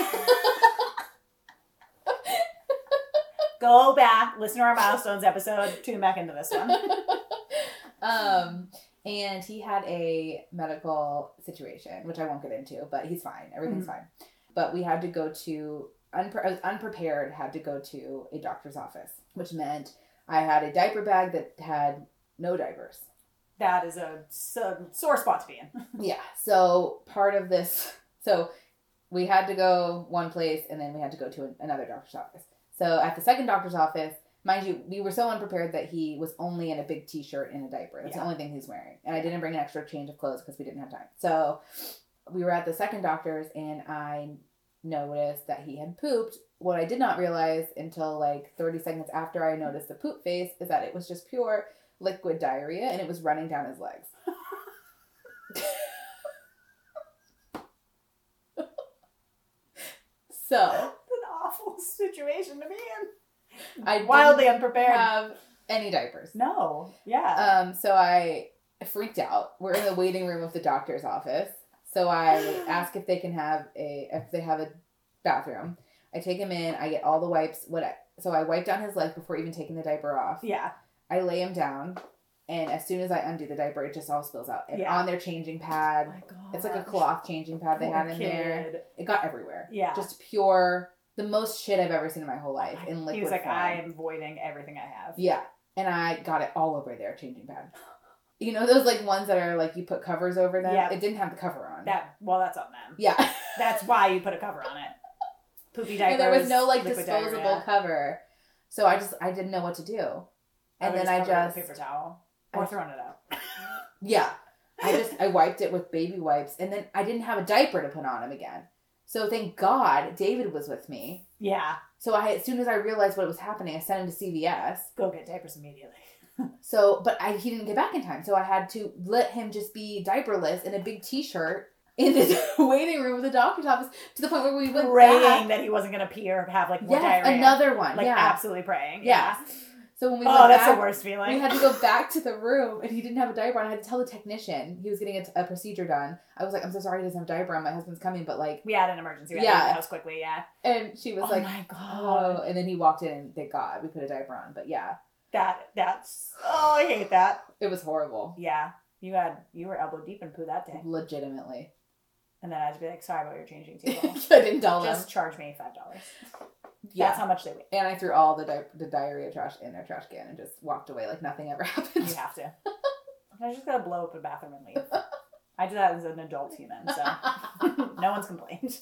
Go back, listen to our milestones episode, tune back into this one. um, and he had a medical situation, which I won't get into, but he's fine. Everything's Mhm. fine. But we had to go to, unpre- I was unprepared, had to go to a doctor's office, which meant I had a diaper bag that had no diapers. That is a so, sore spot to be in. Yeah. So part of this, so we had to go one place and then we had to go to an, another doctor's office. So at the second doctor's office, mind you, we were so unprepared that he was only in a big t-shirt and a diaper. That's yeah. the only thing he's wearing. And I didn't bring an extra change of clothes because we didn't have time. So we were at the second doctor's and I noticed that he had pooped. What I did not realize until like thirty seconds after I noticed the poop face is that it was just pure liquid diarrhea and it was running down his legs. So an awful situation to be in. I wildly unprepared. Have any diapers? No. Yeah. Um. So I freaked out. We're in the waiting room of the doctor's office. So I ask if they can have a if they have a bathroom. I take him in. I get all the wipes. What? I, so I wipe down his legs before even taking the diaper off. Yeah. I lay him down. And as soon as I undo the diaper, it just all spills out. And yeah. on their changing pad. Oh my God. It's like a cloth changing pad Poor they had in kid. there. It got everywhere. Yeah. Just pure, the most shit I've ever seen in my whole life in liquid He was like, form. I am voiding everything I have. Yeah. And I got it all over their changing pad. You know those like ones that are like you put covers over them? Yeah. It didn't have the cover on. That Well, that's on them. Yeah. That's why you put a cover on it. Poopy diapers. And there was no like disposable diarrhea. cover. So I just, I didn't know what to do. And I then I just. paper towel. Or I, throwing it out. Yeah. I just, I wiped it with baby wipes. And then I didn't have a diaper to put on him again. So thank God David was with me. Yeah. So I, as soon as I realized what was happening, I sent him to C V S. Go get diapers immediately. So, but I, he didn't get back in time. So I had to let him just be diaperless in a big t-shirt in the waiting room of the doctor's office to the point where we went praying back. that he wasn't going to pee or have like more yes, diarrhea. Another one. Like yeah. absolutely praying. Yeah. yeah. So when we oh, went that's back, the worst feeling. we had to go back to the room, and he didn't have a diaper on. I had to tell the technician he was getting a, a procedure done. I was like, "I'm so sorry, he doesn't have a diaper on. My husband's coming, but like, we had an emergency. We had yeah, to leave the house quickly. Yeah." And she was oh like, "My God!" Oh, and then he walked in, and thank God we put a diaper on. But yeah, that that's oh, I hate that. It was horrible. Yeah, you had you were elbow deep in poo that day, legitimately. And then I had to be like, "Sorry about your changing table." I didn't tell them. Just charge me five dollars. Yeah. That's how much they weigh. And I threw all the di- the diarrhea trash in their trash can and just walked away like nothing ever happened. You have to. I just gotta blow up the bathroom and leave. I do that as an adult human, so no one's complained.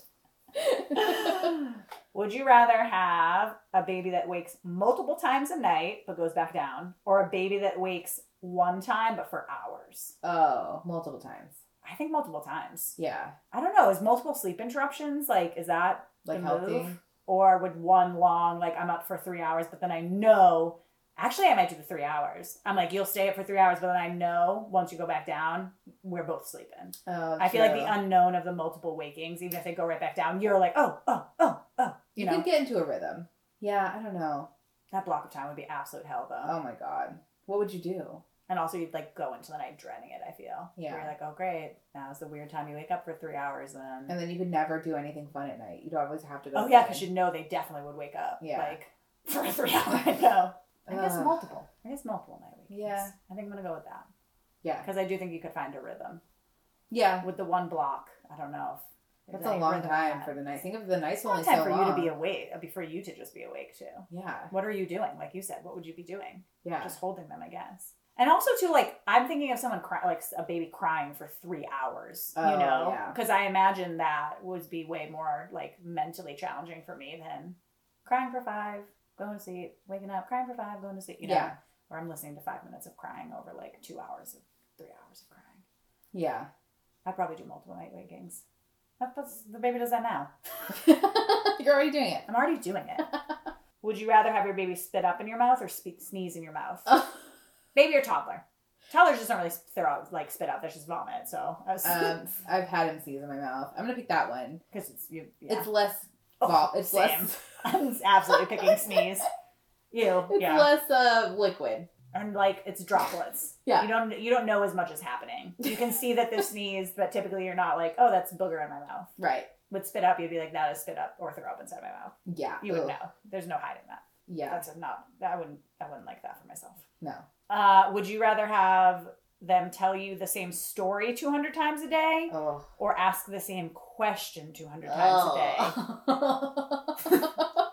Would you rather have a baby that wakes multiple times a night but goes back down, or a baby that wakes one time but for hours? Oh, multiple times. I think multiple times. Yeah. I don't know. Is multiple sleep interruptions, like, is that like the healthy? Move? Or would one long, like, I'm up for three hours, but then I know, actually I might do the three hours. I'm like, you'll stay up for three hours, but then I know once you go back down, we're both sleeping. Oh, I feel like the unknown of the multiple wakings, even if they go right back down, you're like, oh, oh, oh, oh. You, you know? can get into a rhythm. Yeah, I don't know. That block of time would be absolute hell, though. Oh my God. What would you do? And also, you'd, like, go into the night dreading it, I feel. Yeah. Where you're like, oh, great. Now's the weird time you wake up for three hours. And then, and then you could never do anything fun at night. You'd always have to go Oh, yeah, because you know they definitely would wake up. Yeah. Like, for a three hour window. I guess Ugh. multiple. I guess multiple night wakings. Yeah. I think I'm going to go with that. Yeah. Because I do think you could find a rhythm. Yeah. With the one block, I don't know if... That's a long time for the night. Think of the night's only so long. It's a long long. time for you to be awake. It'd be for you to just be awake, too. Yeah. What are you doing? Like you said, what would you be doing? Yeah. Just holding them, I guess. And also, too, like, I'm thinking of someone, cry, like, a baby crying for three hours, oh, you know? Yeah. Because I imagine that would be way more, like, mentally challenging for me than crying for five, going to sleep, waking up, crying for five, going to sleep, you know? Yeah. Or I'm listening to five minutes of crying over, like, two hours of, three hours of crying. Yeah. I'd probably do multiple night wakings. That's, the baby does that now. You're already doing it. I'm already doing it. Would you rather have your baby spit up in your mouth or spe- sneeze in your mouth? Oh. Baby or toddler? Toddlers just don't really throw out, like, spit out. That's just vomit. So I was... um, I've had him sneeze in my mouth. I'm gonna pick that one because it's you. Yeah. It's less. Oh, vol- it's same. less. I'm absolutely picking sneeze. You. It's yeah. less uh, liquid. And like it's droplets. Yeah. You don't you don't know as much is happening. You can see that there's sneeze, but typically you're not like, oh, that's booger in my mouth. Right. With spit up, you'd be like, that is spit up or throw up inside my mouth. Yeah. You would Ugh. know. There's no hiding that. Yeah. That's a not. I wouldn't. I wouldn't like that for myself. No. Uh, would you rather have them tell you the same story two hundred times a day, Oh. or ask the same question two hundred times Oh. a day?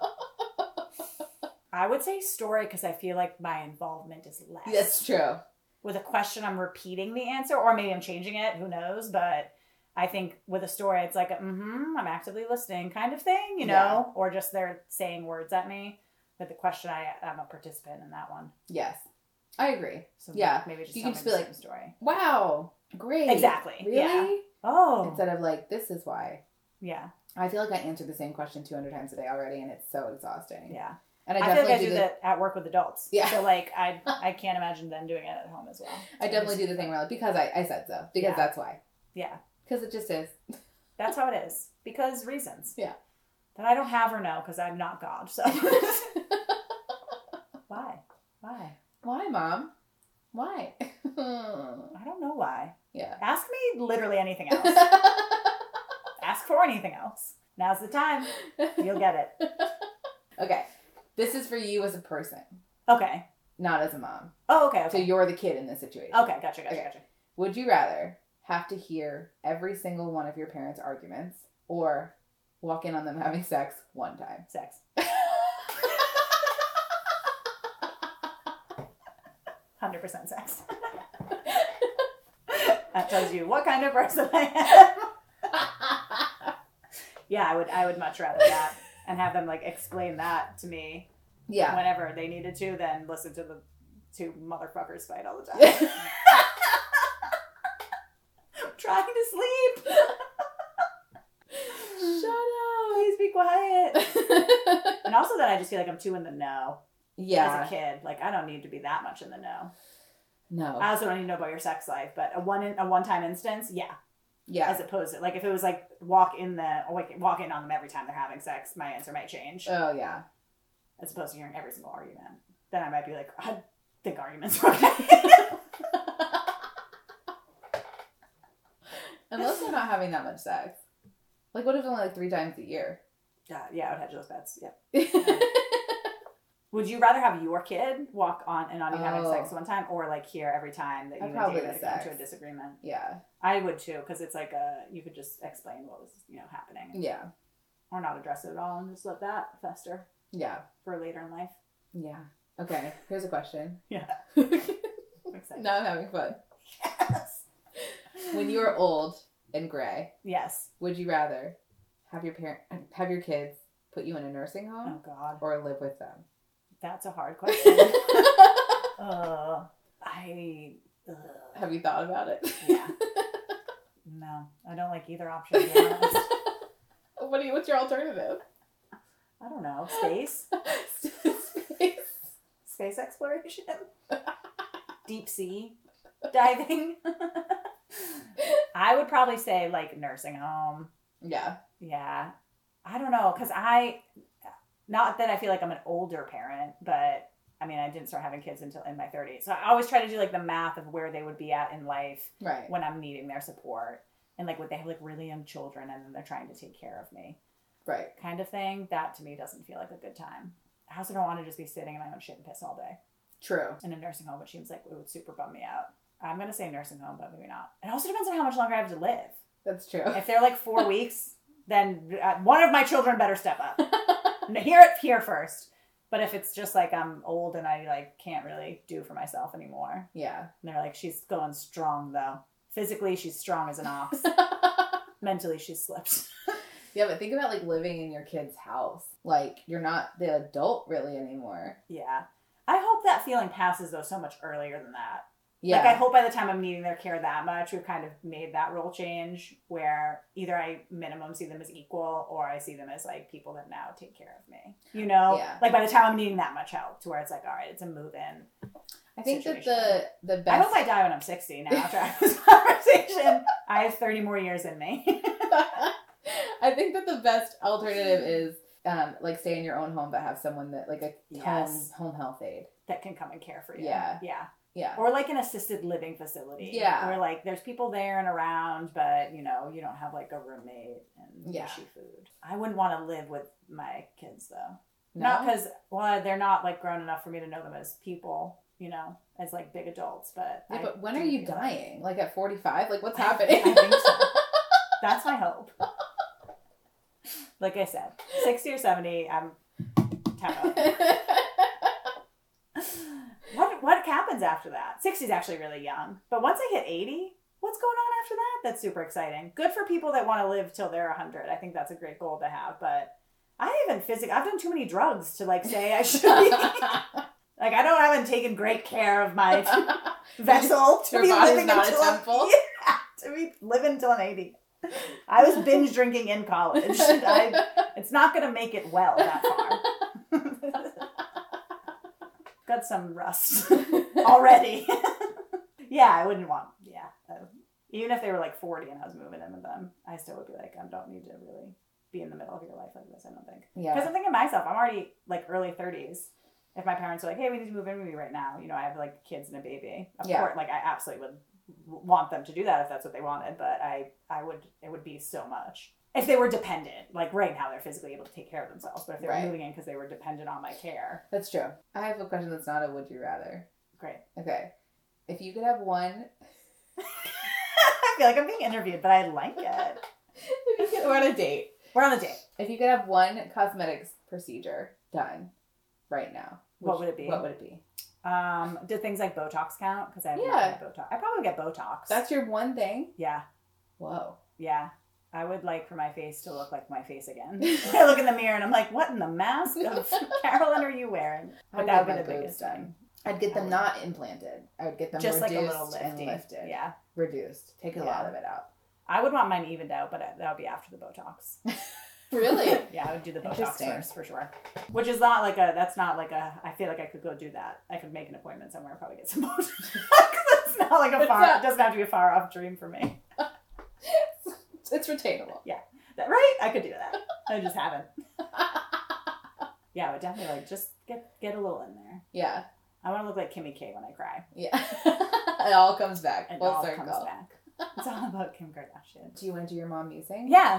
I would say story because I feel like my involvement is less. That's true. With a question, I'm repeating the answer, or maybe I'm changing it. Who knows? But I think with a story, it's like, a, mm-hmm, I'm actively listening kind of thing, you know? Yeah. Or just they're saying words at me. But the question, I, I'm a participant in that one. Yes. I agree. So yeah. maybe just you tell can me just the be like, same story. Wow. Great. Exactly. Really? Yeah. Oh. Instead of like, this is why. Yeah. I feel like I answered the same question two hundred times a day already, and it's so exhausting. Yeah. And I, I definitely feel like I do, do the, that at work with adults. Yeah. So like I I can't imagine them doing it at home as well. I definitely do the thing where like, because I, I said so. Because Yeah. that's why. Yeah. Because it just is. That's how it is. Because reasons. Yeah. That I don't have or know because I'm not God. So why? Why? Why, Mom? Why? I don't know why. Yeah. Ask me literally anything else. Ask for anything else. Now's the time. You'll get it. Okay. This is for you as a person, Okay. not as a mom. Oh, okay. So Okay. you're the kid in this situation. Okay. Gotcha. Gotcha. Okay. Gotcha. Would you rather have to hear every single one of your parents' arguments or walk in on them having sex one time? Sex. one hundred percent sex. That tells you what kind of person I am. Yeah, I would I would much rather that and have them like explain that to me Yeah. whenever they needed to than listen to the two motherfuckers fight all the time. I'm trying to sleep. Shut up. Please be quiet. And also that I just feel like I'm too in the know. Yeah. As a kid, like I don't need to be that much in the know. No. I also don't need to know about your sex life, but a one in, a one time instance, yeah. Yeah. As opposed to like if it was like walk in the or like walk in on them every time they're having sex, my answer might change. Oh yeah. As opposed to hearing every single argument, then I might be like, I think arguments are okay. Unless they're not having that much sex. Like, what if only like three times a year? Yeah, yeah, I would hedge those bets. Yep. Would you rather have your kid walk on and on you having Oh. sex one time, or like hear every time that you I'd and probably David the come to sex. a disagreement? Yeah. I would too, because it's like a you could just explain what was you know happening, Yeah. or not address it at all and just let that fester Yeah. for later in life. Yeah. Okay. Here's a question. Yeah, Now I'm excited. I'm having fun. Yes. When you were old and gray, Yes. would you rather have your parent have your kids put you in a nursing home Oh God, or live with them? that's a hard question. uh, I. Uh, Have you thought about it? Yeah. No, I don't like either option. To be honest. What do you? What's your alternative? I don't know. Space, Space. space exploration, deep sea diving. I would probably say like nursing home. Yeah. Yeah. I don't know, because I, not that I feel like I'm an older parent, but I mean, I didn't start having kids until in my thirties. So I always try to do like the math of where they would be at in life Right. when I'm needing their support. And like, would they have like really young children and then they're trying to take care of me Right. kind of thing? That to me doesn't feel like a good time. I also don't want to just be sitting in my own shit and piss all day True. in a nursing home, which seems like it would super bum me out. I'm going to say nursing home, but maybe not. It also depends on how much longer I have to live. That's true. If they're like four weeks, then uh, one of my children better step up. Hear it here first. But if it's just like I'm old and I like can't really do for myself anymore, Yeah. and they're like, she's going strong though. Physically, she's strong as an ox. Mentally, she's slipped. Yeah, but think about like living in your kid's house. Like you're not the adult really anymore. Yeah. I hope that feeling passes though so much earlier than that. Yeah. Like I hope by the time I'm needing their care that much, we've kind of made that role change where either I minimum see them as equal or I see them as like people that now take care of me. You know? Yeah. Like by the time I'm needing that much help to where it's like, all right, it's a move in. I think situation. that the the best. I hope I die when I'm sixty now after I have this conversation. I have thirty more years in me. I think that the best alternative is um like stay in your own home but have someone that like a Yes. home home health aid. That can come and care for you. Yeah. Yeah. Yeah. Or like an assisted living facility. Yeah. Where like there's people there and around, but you know, you don't have like a roommate and Yeah. fishy food. I wouldn't want to live with my kids though. No? Not because, well, they're not like grown enough for me to know them as people, you know, as like big adults, but. Yeah, I but when do are you feel like- dying? Like at forty-five? Like what's I- happening? I think so. That's my hope. Like I said, sixty or seventy, I'm tap out. What what happens after that? sixty is actually really young. But once I hit eighty, what's going on after that? That's super exciting. Good for people that want to live till they're one hundred. I think that's a great goal to have. But I even physically. I've done too many drugs to like say I should be. Like I don't haven't taken great care of my vessel to Your be body's living not a until I'm, temple. yeah, to be living until I'm eighty. I was binge drinking in college. I, it's not going to make it well that far. Got some rust already. Yeah, I wouldn't want. Yeah, uh, even if they were like forty and I was moving in with them, I still would be like, I don't need to really be in the middle of your life like this. I don't think. Yeah. Because I'm thinking myself, I'm already like early thirties. If my parents are like, hey, we need to move in with me right now, you know, I have like kids and a baby. Of Yeah. course, like I absolutely would want them to do that if that's what they wanted, but I, I would, it would be so much. If they were dependent, like right now they're physically able to take care of themselves, but if they were Right. moving in because they were dependent on my care. That's true. I have a question that's not a would you rather. Great. Okay. If you could have one... I feel like I'm being interviewed, but I like it. if you could, we're on a date. We're on a date. If you could have one cosmetics procedure done right now, What would it be? What would it be? Um, do things like Botox count? Because I have Yeah. Botox. I probably get Botox. That's your one thing? yeah, Whoa. yeah. I would like for my face to look like my face again. I look in the mirror and I'm like, what in the mask of Carolyn are you wearing? But I'd that get would my be the biggest boobs done. thing. I'd get them not implanted. I would get them Just like reduced a little lifty. and lifted. Yeah. Reduced. Take a Yeah. lot of it out. I would want mine evened out, but that would be after the Botox. Really? Yeah, I would do the Botox Interesting. first for sure. Which is not like a, that's not like a, I feel like I could go do that. I could make an appointment somewhere and probably get some Botox. It's not like a It's far, not- it doesn't have to be a far off dream for me. It's retainable. That, right? I could do that. I just haven't. Yeah, I would definitely like just get get a little in there. Yeah. I want to look like Kimmy K when I cry. Yeah. It all comes back. It Full all circle. comes back. It's all about Kim Kardashian. Do you want to do your mom musing? Yeah.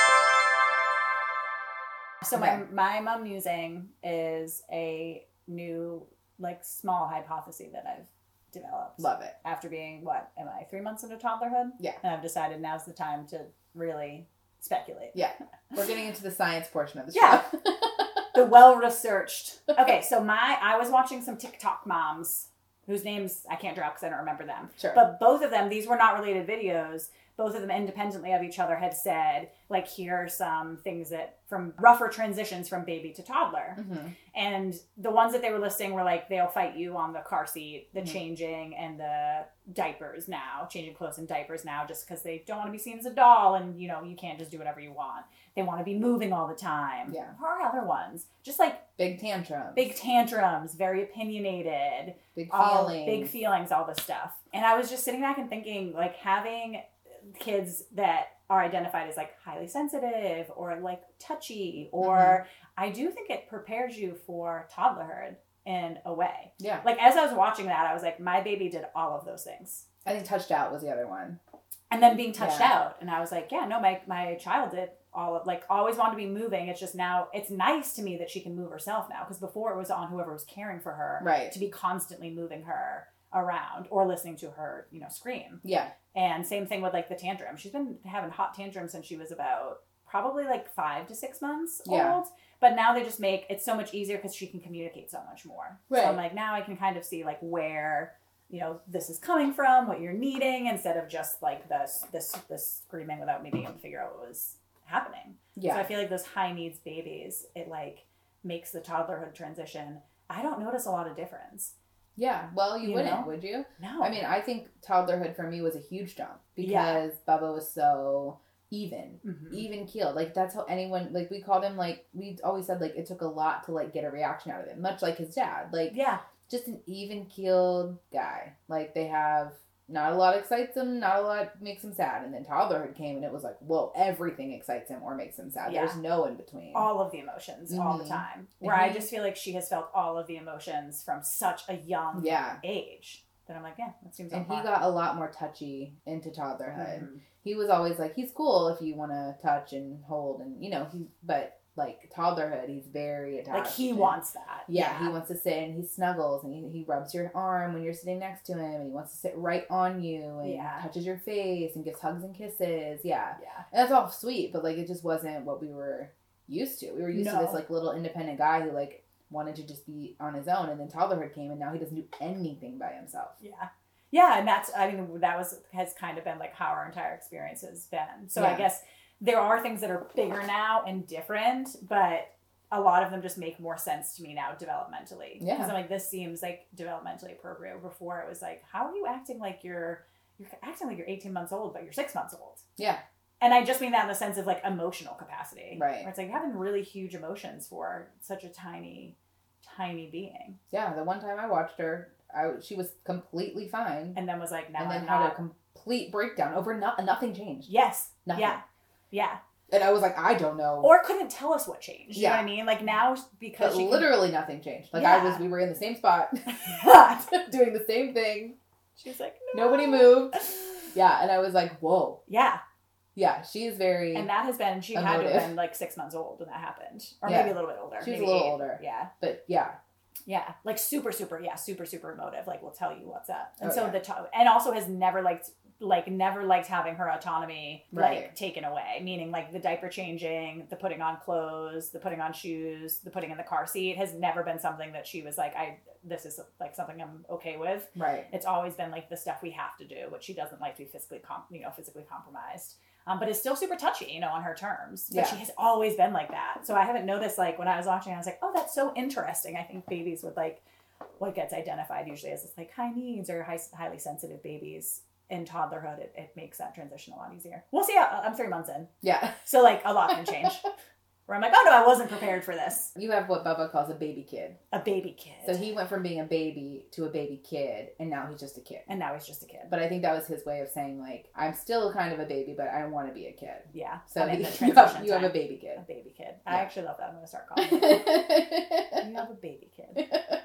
So Okay. my my mum musing is a new like small hypothesis that I've developed. Love it. After being what am I three months into toddlerhood? Yeah. And I've decided now's the time to really speculate. Yeah. We're getting into the science portion of the show. Yeah. The well researched. Okay, so my I was watching some TikTok moms whose names I can't drop because I don't remember them. Sure. But both of them, these were not related videos. Both of them independently of each other had said, like, here are some things that from rougher transitions from baby to toddler. Mm-hmm. And the ones that they were listing were like, they'll fight you on the car seat, the Mhm. changing and the diapers now, changing clothes and diapers now, just because they don't want to be seen as a doll. And, you know, you can't just do whatever you want. They want to be moving all the time. Yeah. Or other ones, just like Big tantrums. big tantrums, very opinionated, Big all feelings. big feelings, all this stuff. And I was just sitting back and thinking, like, having kids that are identified as like highly sensitive or like touchy, or Mm-hmm. I do think it prepares you for toddlerhood in a way. Yeah. Like, as I was watching that, I was like, my baby did all of those things. I think touched out was the other one. And then being touched Yeah. out. And I was like, yeah, no, my, my child did all of, like, always wanted to be moving. It's just now, it's nice to me that she can move herself now. Because before it was on whoever was caring for her Right. to be constantly moving her around or listening to her, you know, scream. Yeah. And same thing with like the tantrum. She's been having hot tantrums since she was about probably like five to six months Yeah. old. But now they just make it so much easier because she can communicate so much more. Right. So I'm like, now I can kind of see like where, you know, this is coming from, what you're needing, instead of just like this this this screaming without me being able to figure out what was happening. Yeah. So I feel like those high needs babies, it like makes the toddlerhood transition. I don't notice a lot of difference. Yeah. Well, you, You wouldn't, know? would you? No. I mean, I think toddlerhood for me was a huge jump because Yeah. Bubba was so even, Mhm. even keeled. Like that's how anyone, like we called him, like we always said, like it took a lot to like get a reaction out of him, much like his dad. Like Yeah. just an even keeled guy. Like they have not a lot excites him, not a lot makes him sad. And then toddlerhood came and it was like, whoa, everything excites him or makes him sad. Yeah. There's no in between. All of the emotions all the Mhm. time. Where I Mhm. just feel like she has felt all of the emotions from such a young Yeah. age that I'm like, yeah, that seems on And he par. got a lot more touchy into toddlerhood. Mhm. He was always like, he's cool if you want to touch and hold and, you know, he, but like toddlerhood, he's very attached. Like he and- wants that. Yeah, he wants to sit and he snuggles and he, he rubs your arm when you're sitting next to him and he wants to sit right on you and Yeah. touches your face and gives hugs and kisses. Yeah. Yeah. And that's all sweet, but like it just wasn't what we were used to. We were used No. to this like little independent guy who like wanted to just be on his own, and then toddlerhood came and now he doesn't do anything by himself. Yeah. Yeah, and that's, I mean, that was, has kind of been like how our entire experience has been. So I Yeah. guess there are things that are bigger now and different, but a lot of them just make more sense to me now developmentally. Yeah. Because I'm like, this seems like developmentally appropriate. Before it was like, how are you acting like you're, you're acting like you're eighteen months old, but you're six months old? Yeah. And I just mean that in the sense of like emotional capacity. Right. Where it's like having really huge emotions for such a tiny, tiny being. Yeah. The one time I watched her, I, she was completely fine. And then was like, now and then I'm had not. a complete breakdown over no- nothing changed. Yes. Nothing. Yeah. Yeah. And I was like, I don't know. Or couldn't tell us what changed. You Yeah. know what I mean? Like now, because But she literally nothing changed. Like Yeah. I was, we were in the same spot, can... doing the same thing. She was like, no. Nobody moved. Yeah, and I was like, whoa. Yeah. Yeah, she is very. And that has been, she had to emotive. have been like six months old when that happened. Or Yeah. maybe a little bit older. She was maybe a little eight. older. Yeah. But yeah. Yeah. Like super, super, yeah, super, super emotive. Like we'll tell you what's up. And Oh, so yeah. the, to- and also has never liked, like never liked having her autonomy Right. like taken away. Meaning like the diaper changing, the putting on clothes, the putting on shoes, the putting in the car seat has never been something that she was like, I, this is like something I'm okay with. Right. It's always been like the stuff we have to do, but she doesn't like to be physically, com- you know, physically compromised. Um, but it's still super touchy, you know, on her terms. But Yeah. she has always been like that. So I haven't noticed, like, when I was watching, I was like, oh, that's so interesting. I think babies with, like, what gets identified usually as, like, high needs or high, highly sensitive babies in toddlerhood, it, it makes that transition a lot easier. We'll see. How, I'm three months in. Yeah. So, like, a lot can change. Where I'm like, oh, no, I wasn't prepared for this. You have what Bubba calls a baby kid. A baby kid. So he went from being a baby to a baby kid, and now he's just a kid. And now he's just a kid. But I think that was his way of saying, like, I'm still kind of a baby, but I want to be a kid. Yeah. So I'm in he, the you, transition have, you have a time. baby A kid. baby kid. Yeah. I actually love that. I'm going to start calling it. You have a baby kid.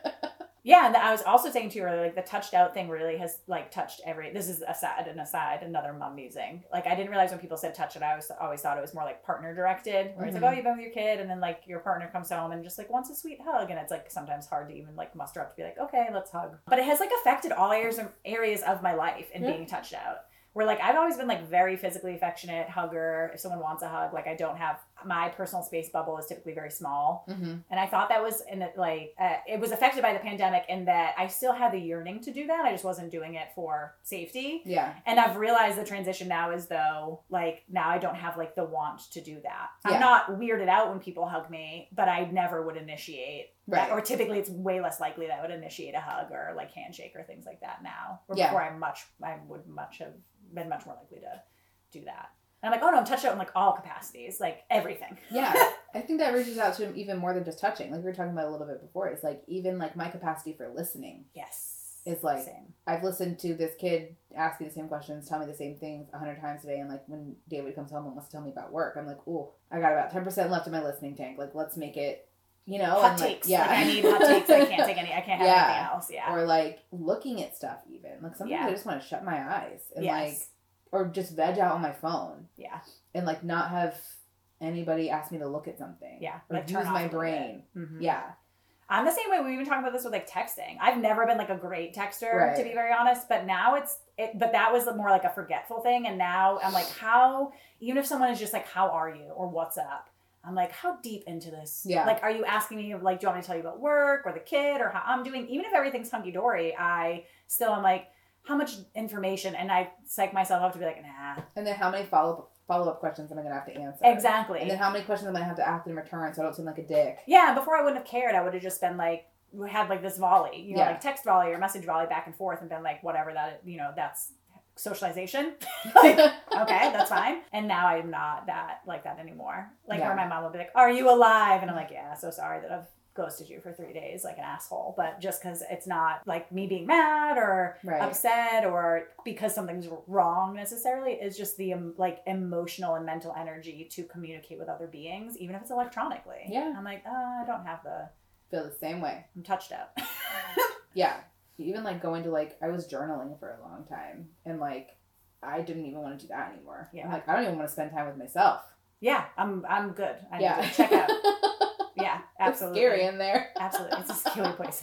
Yeah, and I was also saying to you earlier, like the touched out thing really has like touched every. This is aside and aside, another mom musing. Like I didn't realize when people said touch it, I always always thought it was more like partner directed, where it's Mhm. like, oh, you've been with your kid, and then like your partner comes home and just like wants a sweet hug, and it's like sometimes hard to even like muster up to be like, okay, let's hug. But it has like affected all areas of, areas of my life in Yeah. being touched out. Where like I've always been like very physically affectionate, hugger. If someone wants a hug, like I don't have my personal space bubble is typically very small, Mm-hmm. and I thought that was in it like uh, it was affected by the pandemic in that I still had the yearning to do that. I just wasn't doing it for safety. Yeah. And I've realized the transition now is though like now I don't have like the want to do that. Yeah. I'm not weirded out when people hug me, but I never would initiate. Right. That, or typically it's way less likely that I would initiate a hug or like handshake or things like that now. Or Yeah. before I much I would much have been much more likely to do that. And I'm like, oh no, I'm touched out in like all capacities, like everything. Yeah. I think that reaches out to even more than just touching. Like we were talking about a little bit before. It's like even like my capacity for listening. Yes. It's like Same. I've listened to this kid ask me the same questions, tell me the same things a hundred times a day, and like when David comes home and wants to tell me about work, I'm like, oh, I got about ten percent left in my listening tank. Like let's make it, you know, hot and takes. Like, yeah, Like I need hot takes. I can't take any. I can't have Yeah. anything else. Yeah. Or like looking at stuff even. Like sometimes Yeah. I just want to shut my eyes and Yes. like, or just veg out on my phone Yeah. and like not have anybody ask me to look at something. Yeah. Or Like turn use off my a little brain. bit. Mhm. Yeah. I'm the same way. We've been talking about this with like texting. I've never been like a great texter, Right. to be very honest. But now it's, it, but that was more like a forgetful thing. And now I'm like, how, even if someone is just like, how are you? Or what's up? I'm like, how deep into this? Yeah. Like, are you asking me, like, do you want me to tell you about work or the kid or how I'm doing? Even if everything's hunky dory, I still am like, how much information? And I psych myself up to be like, nah. And then how many follow follow up questions am I gonna have to answer? Exactly. And then how many questions am I gonna have to ask in return so I don't seem like a dick? Yeah, before I wouldn't have cared. I would have just been like, we had like this volley, you know, Yeah. like text volley or message volley back and forth and been like, whatever that, you know, that's socialization. Like, okay, that's fine. And now I'm not that like that anymore. Like Yeah. where my mom will be like, are you alive? And I'm like, yeah, so sorry that I've ghosted you for three days like an asshole. But just because it's not like me being mad or Right. upset or because something's wrong necessarily, it's just the um, like emotional and mental energy to communicate with other beings, even if it's electronically. Yeah. I'm like, uh, I don't have the, Feel the same way. I'm touched out. Yeah. Even like going to like I was journaling for a long time and like I didn't even want to do that anymore. Yeah. I'm like I don't even want to spend time with myself. Yeah, I'm I'm good. I Yeah. need to check out. Yeah, absolutely. It's scary in there. Absolutely. It's a scary place.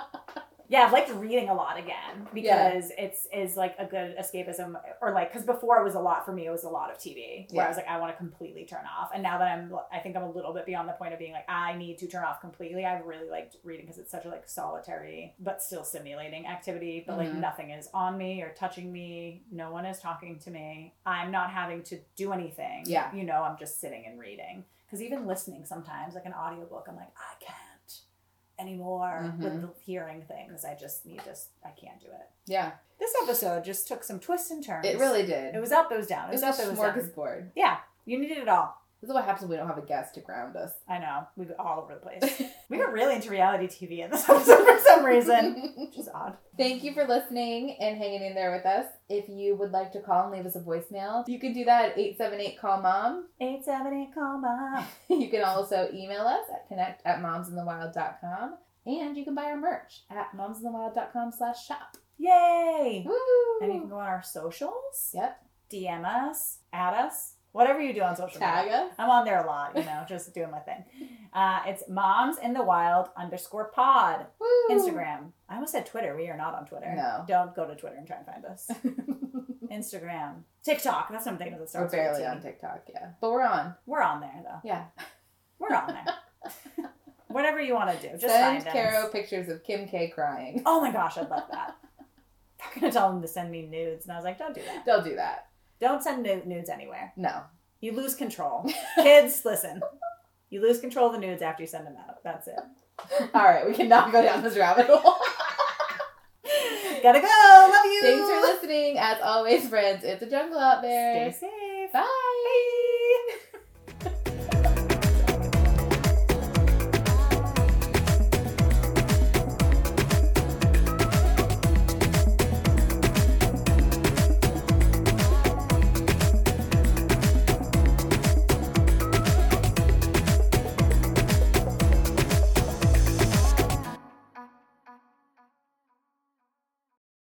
Yeah, I've liked reading a lot again because it's is like a good escapism, or like because before it was a lot for me. It was a lot of T V where Yeah. I was like, I want to completely turn off. And now that I'm, I think I'm a little bit beyond the point of being like, I need to turn off completely. I've really liked reading because it's such a like solitary but still stimulating activity. But like Mhm. nothing is on me or touching me. No one is talking to me. I'm not having to do anything. Yeah. You know, I'm just sitting and reading. Because even listening sometimes, like an audiobook, I'm like, I can't anymore Mhm. with the hearing things. I just need to, I can't do it. Yeah. This episode just took some twists and turns. It really did. It was up, it was down. It It was was up, a it was down. smorgasbord. Yeah, you needed it all. This is what happens when we don't have a guest to ground us. I know. We were all over the place. We got really into reality T V in this episode for some reason, which is odd. Thank you for listening and hanging in there with us. If you would like to call and leave us a voicemail, you can do that at eight seven eight call mom. eight seven eight call mom. You can also email us at connect at momsinthewild dot com. And you can buy our merch at momsinthewild dot com slash shop. Yay! Woo! And you can go on our socials. Yep. D M us, add us, whatever you do on social Tag media. us. I'm on there a lot, you know, just doing my thing. Uh, it's moms in the wild underscore pod. Woo! Instagram. I almost said Twitter. We are not on Twitter. No. Don't go to Twitter and try and find us. Instagram. TikTok. That's what I'm thinking of. That We're starts with a barely T. on TikTok, yeah. But we're on. We're on there, though. Yeah. We're on there. Whatever you want to do. Just Send find Caro us. pictures of Kim K crying. Oh my gosh, I'd love that. They're going to tell them to send me nudes. And I was like, don't do that. Don't do that. Don't send nu- nudes anywhere. No. You lose control. Kids, listen. You lose control of the nudes after you send them out. That's it. All right, we cannot go down this rabbit hole. Gotta go. Love you. Thanks for listening. As always, friends, it's a jungle out there. Stay safe. Bye. Bye.